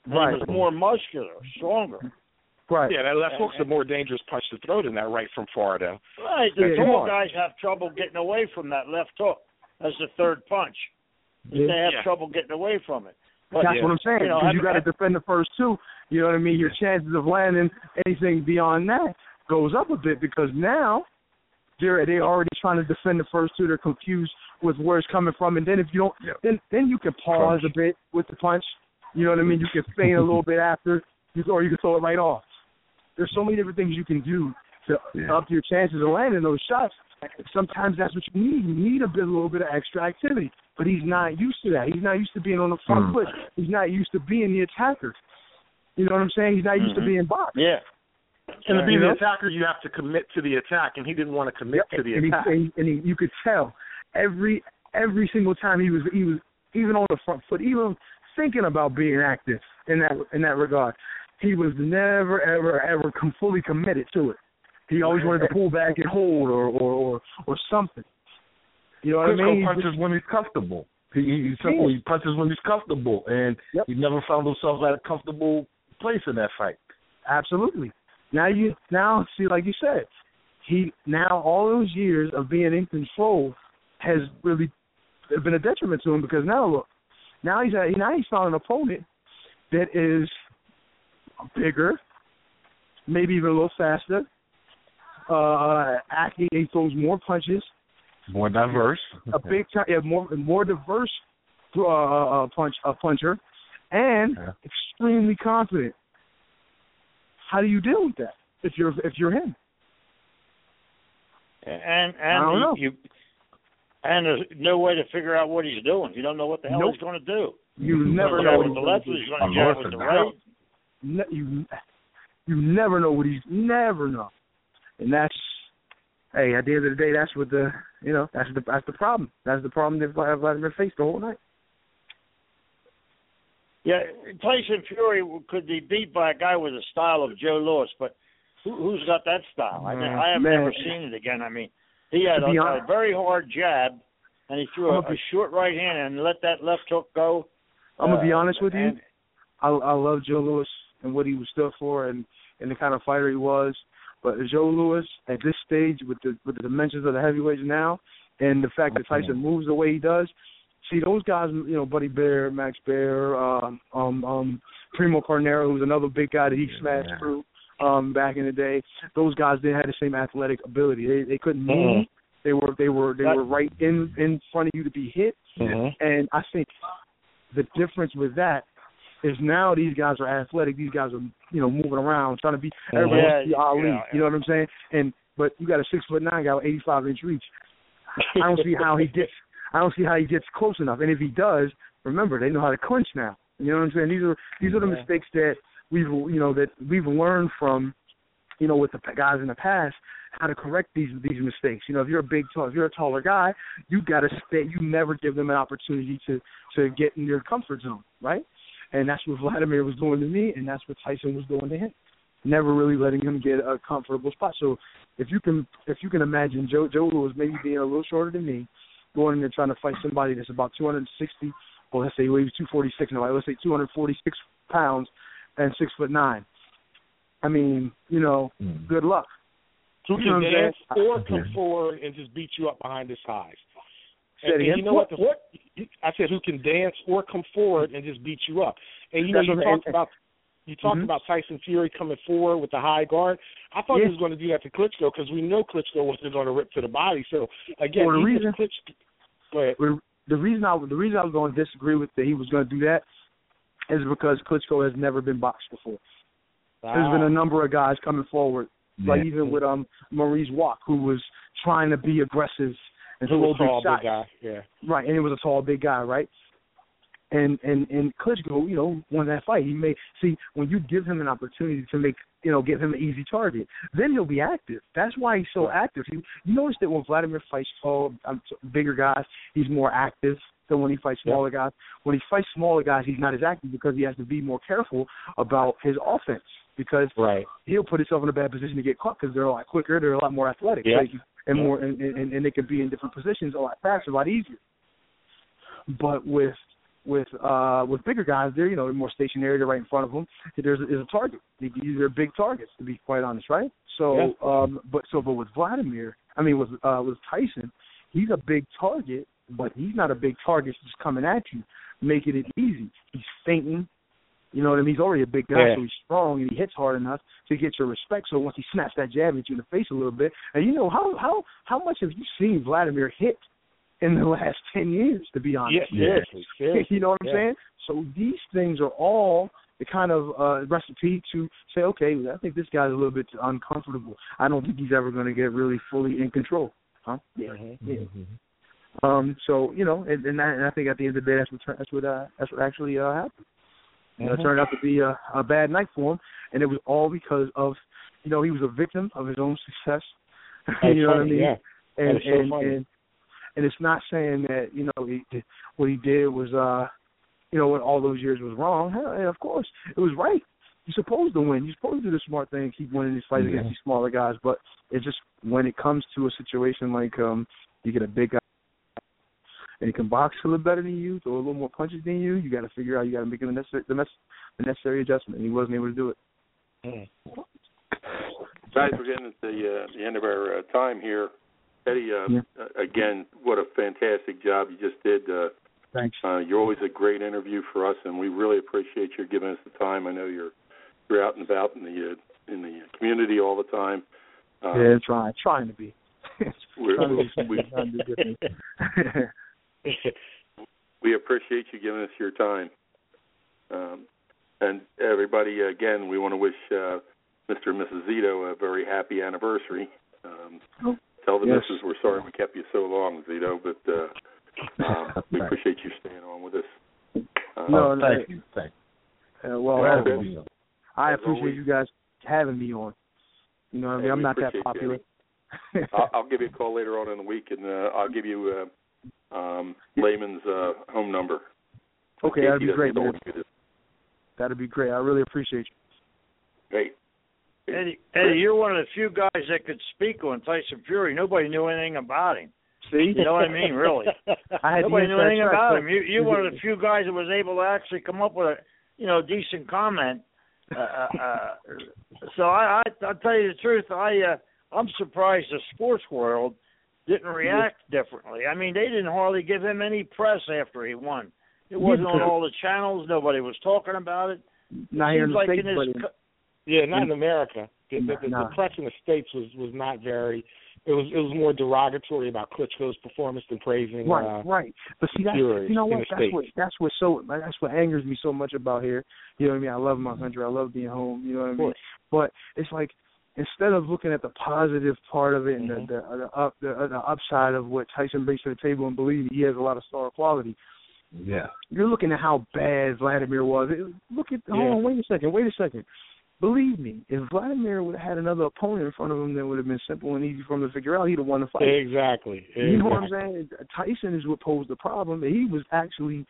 And Right. he was more muscular, stronger. Right. Yeah, that left hook's a more dangerous punch to throw than that right from far, though. Right. The Yeah, tall come on. guys have trouble getting away from that left hook as the third punch. Yeah. They have Yeah. trouble getting away from it. But, That's what I'm saying. you know, Because you got to defend the first two. You know what I mean? Your chances of landing anything beyond that goes up a bit because now they're already trying to defend the first two. They're confused with where it's coming from, and then if you don't, then you can pause a bit with the punch. You know what I mean? You can feint a little bit after, or you can throw it right off. There's so many different things you can do to up your chances of landing those shots. Sometimes that's what you need. You need a little bit of extra activity. But he's not used to that. He's not used to being on the front foot. He's not used to being the attacker. You know what I'm saying? He's not used to being boxed. Yeah. And to be You the know? attacker, you have to commit to the attack, and he didn't want to commit to the and attack. you could tell every single time he was even on the front foot, even thinking about being active in that regard. He was never ever fully committed to it. He always wanted to pull back and hold or something. You know what I mean? Klitschko punches when he's comfortable. He punches when he's comfortable, and he never found himself at a comfortable place in that fight. Absolutely. Now see, like you said, all those years of being in control has really been a detriment to him because now look, he's found an opponent that is bigger, maybe even a little faster. He throws more punches, More diverse. a big time, more diverse puncher, and extremely confident. How do you deal with that if you're him? And I don't know. And there's no way to figure out what he's doing. You don't know what the hell he's going to do. You never He's know going to jab with the left, he's going to jab with the right. You never know what he's never know, and that's at the end of the day, that's what that's the problem. That's the problem that Vladimir faced the whole night. Yeah, Tyson Fury could be beat by a guy with the style of Joe Louis, but who's got that style? I have never seen it again. I mean, he had a very hard jab, and he threw a short right hand and let that left hook go. I'm gonna be honest with you. I love Joe Louis and what he was stood for, and the kind of fighter he was. But Joe Louis at this stage, with the dimensions of the heavyweights now, and the fact that Tyson moves the way he does. See, those guys, Buddy Bear, Max Bear, Primo Carnero, who's another big guy that he smashed through back in the day. Those guys didn't have the same athletic ability. They couldn't move. They were right in front of you to be hit. And I think the difference with that is now these guys are athletic. These guys are moving around, trying to be everybody wants to be Ali. You know what I'm saying? But you got a 6'9" guy with 85-inch reach. I don't see how he gets close enough. And if he does, remember, they know how to clinch now. You know what I'm saying? These are the mistakes that we've learned from, with the guys in the past, how to correct these mistakes. If you're if you're a taller guy, you got to stay. You never give them an opportunity to get in your comfort zone, right? And that's what Vladimir was doing to me, and that's what Tyson was doing to him. Never really letting him get a comfortable spot. So if you can imagine Joe Louis maybe being a little shorter than me, going in there trying to fight somebody that's about 260, well, let's say he weighs 246 now, let's say 246 pounds and 6'9". I mean, good luck. Who can dance or come forward and just beat you up behind his thighs. And you know what? I said who can dance or come forward and just beat you up. And you talked about Tyson Fury coming forward with the high guard. I thought he was going to do that to Klitschko because we know Klitschko wasn't going to rip to the body. So again, the reason I was going to disagree with that he was going to do that is because Klitschko has never been boxed before. There's been a number of guys coming forward, like even with Maurice Wack, who was trying to be aggressive and throw big shots. Big guy. Right, and it was a tall, big guy, right? And Klitschko, won that fight. When you give him an opportunity to make, give him an easy target, then he'll be active. That's why he's so active. You notice that when Vladimir fights bigger guys, he's more active than when he fights smaller guys. When he fights smaller guys, he's not as active because he has to be more careful about his offense because he'll put himself in a bad position to get caught because they're a lot quicker, they're a lot more athletic, and more, and they can be in different positions a lot faster, a lot easier. But with bigger guys, they're more stationary. They're right in front of them. There's a target. They're big targets, to be quite honest, right? So, but with with Tyson, he's a big target, but he's not a big target just coming at you, making it easy. He's feinting. You know what I mean? He's already a big guy, so he's strong and he hits hard enough to get your respect. So once he snaps that jab at you in the face a little bit, and how much have you seen Vladimir hit in the last 10 years? To be honest, seriously. You know what I'm saying? So these things are all the kind of recipe to say, okay, I think this guy's a little bit uncomfortable. I don't think he's ever going to get really fully in control. Huh? Yeah. So and I think at the end of the day, that's what actually happened. And it turned out to be a bad night for him, and it was all because of, he was a victim of his own success. You know what I mean? Yeah. And it's not saying that what he did was what all those years was wrong. And of course, it was right. You're supposed to win. You're supposed to do the smart thing and keep winning these fights against these smaller guys. But it's just when it comes to a situation like you get a big guy and he can box a little better than you, throw a little more punches than you, you got to figure out, you got to make the necessary adjustment. And he wasn't able to do it. Guys, we're getting at the end of our time here. Eddie, again, what a fantastic job you just did. Thanks. You're always a great interview for us, and we really appreciate you giving us the time. I know you're out and about in the community all the time. Trying to be. We appreciate you giving us your time. And everybody, again, we want to wish Mr. and Mrs. Zito a very happy anniversary. Tell the missus we're sorry we kept you so long, Zito, but we appreciate you staying on with us. Thank you. I appreciate you guys having me on. You know what I mean? I'm not that popular. I'll give you a call later on in the week, and I'll give you Layman's home number. Okay, that'd be great, man. That'd be great. I really appreciate you. Great. Eddie, you're one of the few guys that could speak on Tyson Fury. Nobody knew anything about him. See? You know what I mean? Really. Nobody knew anything about him. You're one of the few guys that was able to actually come up with a decent comment. So I'll tell you the truth. I'm surprised the sports world didn't react differently. I mean, they didn't hardly give him any press after he won. It wasn't on all the channels. Nobody was talking about it. Not here in the States, not in America. The press in the States was not very. It was more derogatory about Klitschko's performance than praising. Right. But see, that's what angers me so much about here. You know what I mean? I love my country. I love being home. You know what I mean? But it's like, instead of looking at the positive part of it and the upside of what Tyson brings to the table, and believe me, he has a lot of star quality. Yeah. You're looking at how bad Vladimir was. Hold on, wait a second. Believe me, if Vladimir would have had another opponent in front of him that would have been simple and easy for him to figure out, he'd have won the fight. Exactly. You know what I'm saying? Tyson is what posed the problem. He was actually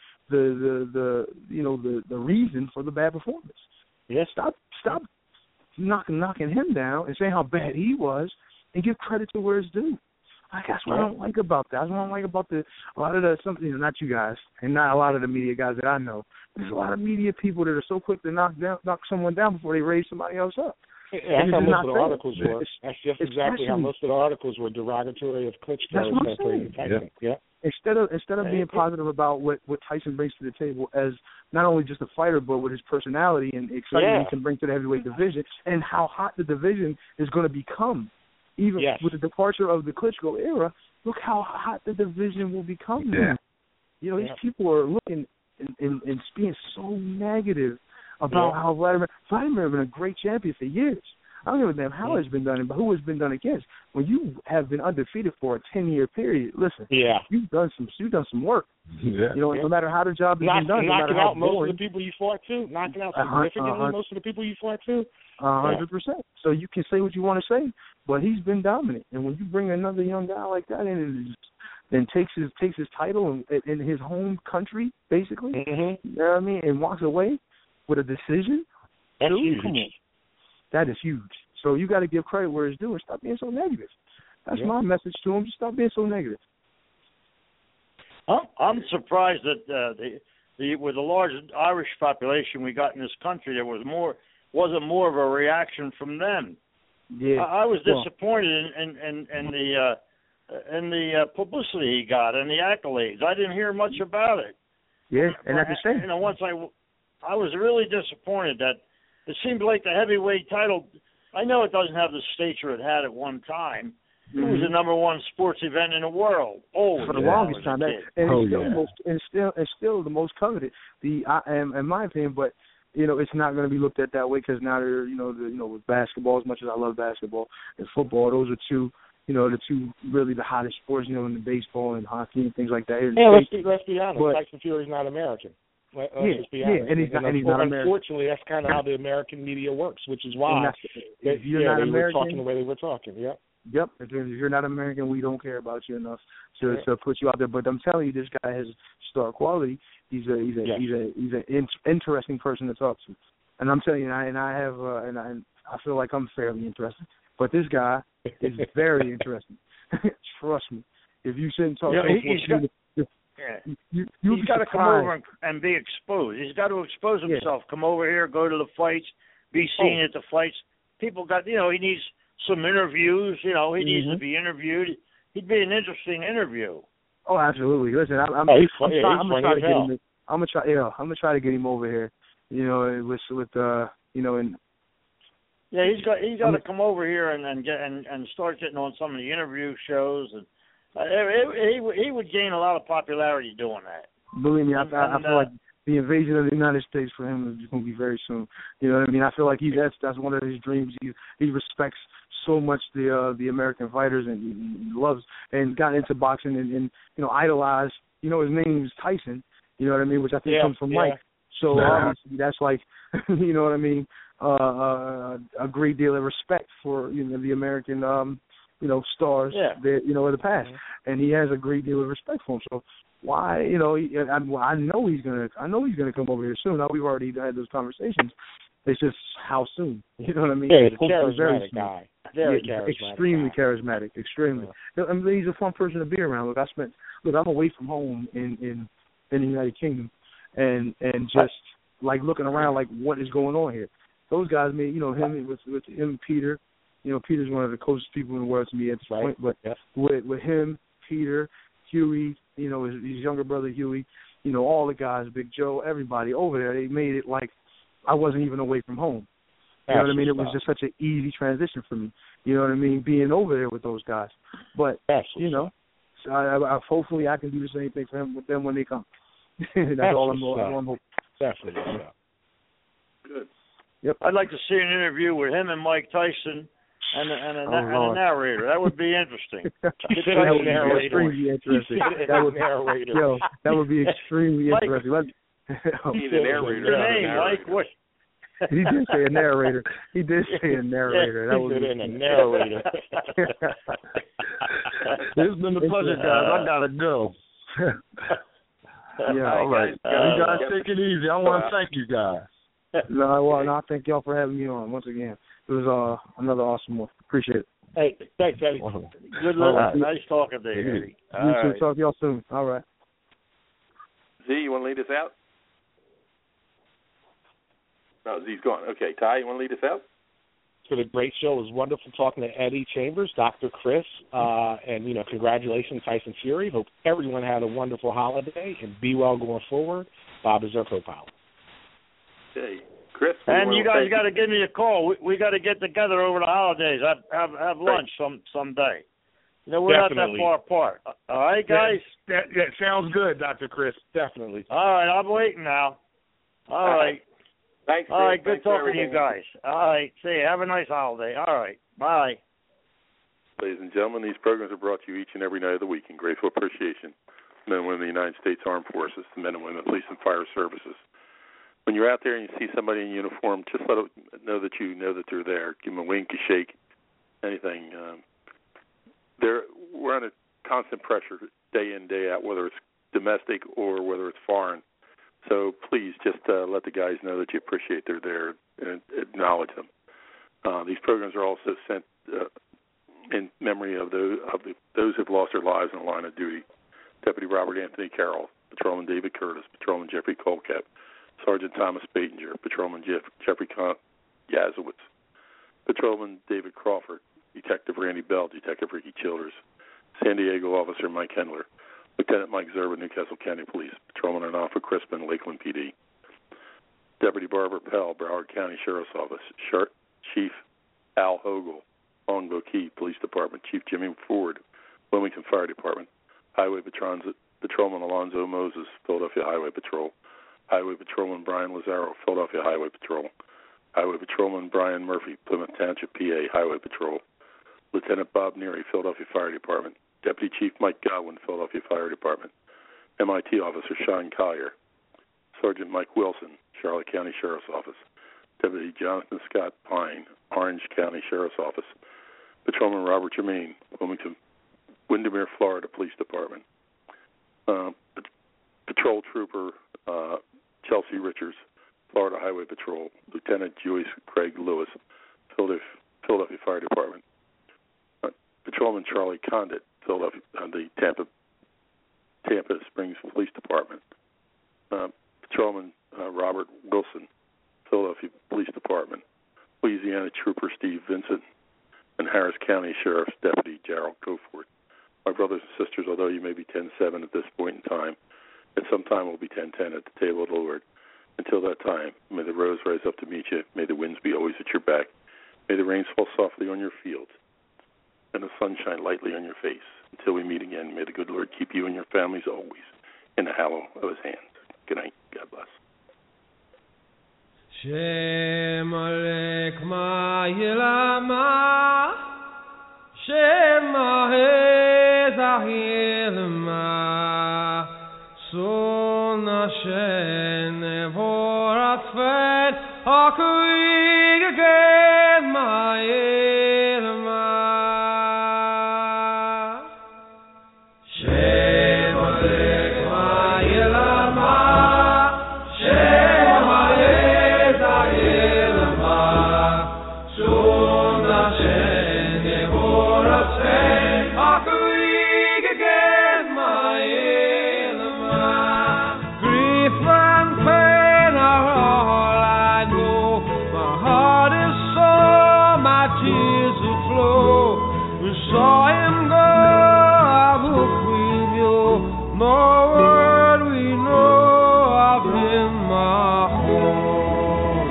the reason for the bad performance. Yeah. Stop knocking him down and saying how bad he was, and give credit to where it's due. That's what I don't like about that. That's what I don't like about a lot of not you guys, and not a lot of the media guys that I know. There's a lot of media people that are so quick to knock someone down before they raise somebody else up. That's how most of the articles were. That's just exactly how most of the articles were derogatory of Klitschko. That's what I'm saying. Yeah. Instead of being positive about what Tyson brings to the table as not only just a fighter, but with his personality and excitement he can bring to the heavyweight division, and how hot the division is going to become. Even with the departure of the Klitschko era, look how hot the division will become now. You know, these people are looking and being so negative about how Vladimir has been a great champion for years. I don't give a damn how it's been done, but who it's been done against. When you have been undefeated for a 10-year period, listen, you've done some work. Yeah. You know, no matter how the job has been done, knocking out most of the people you fought to, knocking out significantly most of the people you fought to. 100%. So you can say what you want to say, but he's been dominant. And when you bring another young guy like that in and takes his title in his home country, basically, you know what I mean, and walks away with a decision, that's huge. Come on. That is huge. So you got to give credit where it's due and stop being so negative. That's my message to him. Just stop being so negative. I'm surprised that with the large Irish population we got in this country, there wasn't more of a reaction from them. Yeah, I was disappointed in the publicity he got and the accolades. I didn't hear much about it. Yeah, and that's the same. You know, once I was really disappointed that it seemed like the heavyweight title. I know it doesn't have the stature it had at one time. It was the number one sports event in the world. For the longest time, it's still the most coveted. In my opinion, but you know, it's not going to be looked at that way because now they're, with basketball, as much as I love basketball and football, those are two really the hottest sports, in the baseball and hockey and things like that. Let's be honest. But Tyson Fury's not American. Let's be yeah, honest. and he's not American. Unfortunately, that's kind of how the American media works, which is why if you're not American, were talking the way they were talking. Yep. Yep. If you're not American, we don't care about you enough to put you out there. But I'm telling you, this guy has star quality. He's an interesting person to talk to, and I'm telling you, I feel like I'm fairly interesting. But this guy is very interesting. Trust me. If you sit and talk to him, he's got to come over and be exposed. He's got to expose himself. Come over here, go to the fights, be seen at the fights. People got, he needs some interviews. He needs to be interviewed. He'd be an interesting interview. Oh, absolutely. Listen, I'm gonna try to get him over here. And he's got to come over here and start getting on some of the interview shows, and he would gain a lot of popularity doing that. Believe me, I feel like the invasion of the United States for him is going to be very soon. You know what I mean? I feel like that's one of his dreams. He respects so much the American fighters, and he loves and got into boxing and idolized. His name is Tyson. You know what I mean? Which I think comes from Mike. So obviously that's like, you know what I mean? A great deal of respect for the American stars that of the past, and he has a great deal of respect for him. So why I know he's gonna come over here soon. Now we've already had those conversations. It's just how soon. You know what I mean? Yeah, he's a charismatic guy. Very charismatic. Extremely charismatic. Extremely. I mean, he's a fun person to be around. I'm away from home in the United Kingdom, and just like looking around, like what is going on here. Those guys made him with him, Peter. Peter's one of the closest people in the world to me at this point. But with him, Peter, Huey, his younger brother Huey, all the guys, Big Joe, everybody over there, they made it like I wasn't even away from home. You know what I mean? It was just such an easy transition for me. You know what I mean? Being over there with those guys. But so I hopefully I can do the same thing for him with them when they come. That's all I'm hoping. Definitely. Good. Yep. I'd like to see an interview with him and Mike Tyson and a narrator. That would be interesting. That would be extremely interesting. That would be extremely interesting. He's a narrator. Your name, Mike? What? He did say a narrator. That would be a narrator. It's been a pleasure, guys. I gotta go. All right. You guys take it easy. I want to thank you guys. I thank y'all for having me on once again. It was another awesome one. Appreciate it. Hey, thanks, Eddie. Good luck. Nice talking to you, Eddie. You too. Talk to y'all soon. All right. Z, you want to lead us out? No, Z's gone. Okay, Ty, you want to lead us out? It's been a great show. It was wonderful talking to Eddie Chambers, Dr. Chris, and, congratulations, Tyson Fury. Hope everyone had a wonderful holiday and be well going forward. Bob is our co-pilot. Okay, Chris. And you guys got to give me a call. We got to get together over the holidays. Have lunch someday. We're Definitely. not that far apart. All right, guys? Yeah, sounds good, Dr. Chris. Definitely. All right, I'm waiting now. All right. Thanks. All right, good talking to you guys. All right, see you. Have a nice holiday. All right, bye. Ladies and gentlemen, these programs are brought to you each and every night of the week in grateful appreciation. Men and women of the United States Armed Forces, the men and women of police and fire services. When you're out there and you see somebody in uniform, just let them know that they're there. Give them a wink, a shake, anything. We're under constant pressure day in, day out, whether it's domestic or whether it's foreign. So please just let the guys know that you appreciate they're there and acknowledge them. These programs are also sent in memory of those who've lost their lives in the line of duty. Deputy Robert Anthony Carroll, Patrolman David Curtis, Patrolman Jeffrey Colcap, Sergeant Thomas Batinger, Patrolman Jeffrey Yazowitz, Patrolman David Crawford, Detective Randy Bell, Detective Ricky Childers, San Diego Officer Mike Hendler, Lieutenant Mike Zerba, Newcastle County Police, Patrolman Arnolfo Crispin, Lakeland PD, Deputy Barbara Pell, Broward County Sheriff's Office, Chief Al Hogle, Longbow Key Police Department, Chief Jimmy Ford, Wilmington Fire Department, Highway Patrolman Alonzo Moses, Philadelphia Highway Patrol, Highway Patrolman Brian Lazaro, Philadelphia Highway Patrol, Highway Patrolman Brian Murphy, Plymouth Township, PA Highway Patrol, Lieutenant Bob Neary, Philadelphia Fire Department, Deputy Chief Mike Godwin, Philadelphia Fire Department, MIT Officer Sean Collier, Sergeant Mike Wilson, Charlotte County Sheriff's Office, Deputy Jonathan Scott Pine, Orange County Sheriff's Office, Patrolman Robert Germain, Wilmington, Windermere, Florida Police Department, Patrol Trooper Chelsea Richards, Florida Highway Patrol, Lieutenant Joyce Craig Lewis, Philadelphia Fire Department, Patrolman Charlie Condit, Philadelphia, the Tampa Springs Police Department, Patrolman Robert Wilson, Philadelphia Police Department, Louisiana Trooper Steve Vincent, and Harris County Sheriff's Deputy Gerald Goforth. My brothers and sisters, although you may be 10-7 at this point in time, at some time we'll be 10-10 at the table of the Lord. Until that time, may the rose rise up to meet you. May the winds be always at your back. May the rains fall softly on your fields, and the sun shine lightly on your face. Until we meet again, may the good Lord keep you and your families always in the hallow of his hands. Good night. God bless. Shem Alek Ma'ilama, Shem Ahezahilma, Son Hashem Nevorat Fed, Akuig again Ma'ilma. Shem Alek Ma'ilama, Shem Ahezahilma, Son Hashem Nevorat Fed, Akuig again Ma'ilma. Grief and pain are all I know. My heart is sore, my tears will flow. We saw him go, I will grieve you. No word we know of him, my home.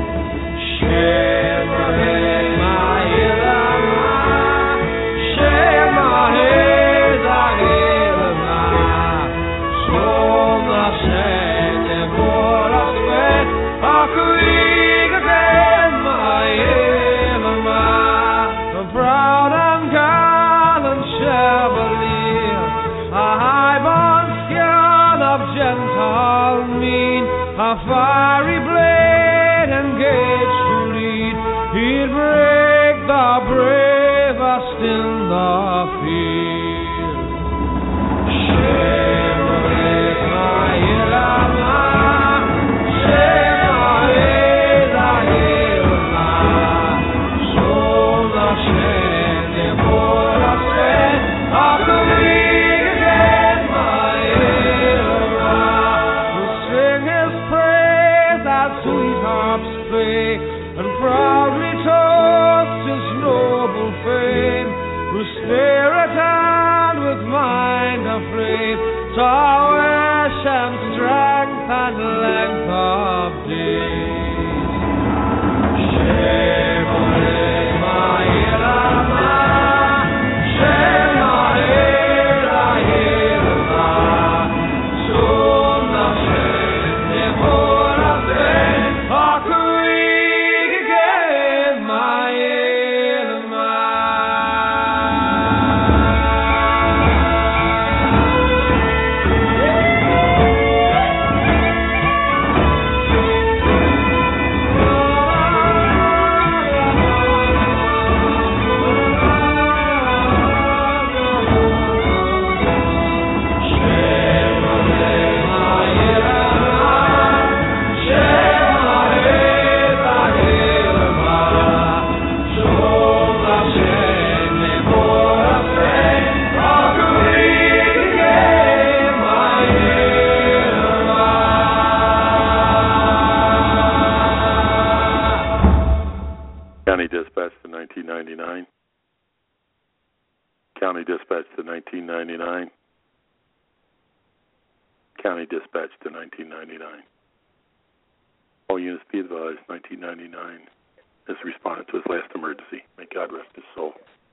Shem Alek Ma'ilama, Shem Ahezahilma, Son Hashem Nevorat Fed, Akuig again Ma'ilma. The proud and gallant Chevalier, a high-born scion of gentle mien, a fiery blade engaged to lead, he'd break the bravest in the field. Shem Alek Ma'ilama, Shem Ahezahilma, Son Hashem Nevorat Fed, Akuig again Ma'ilma. We'll sing his praise as sweet harps play, and proudly toast his noble fame, whose spirit and County dispatch to 1999. County dispatch to 1999. All units be advised, 1999 has responded to his last emergency. May God rest his soul.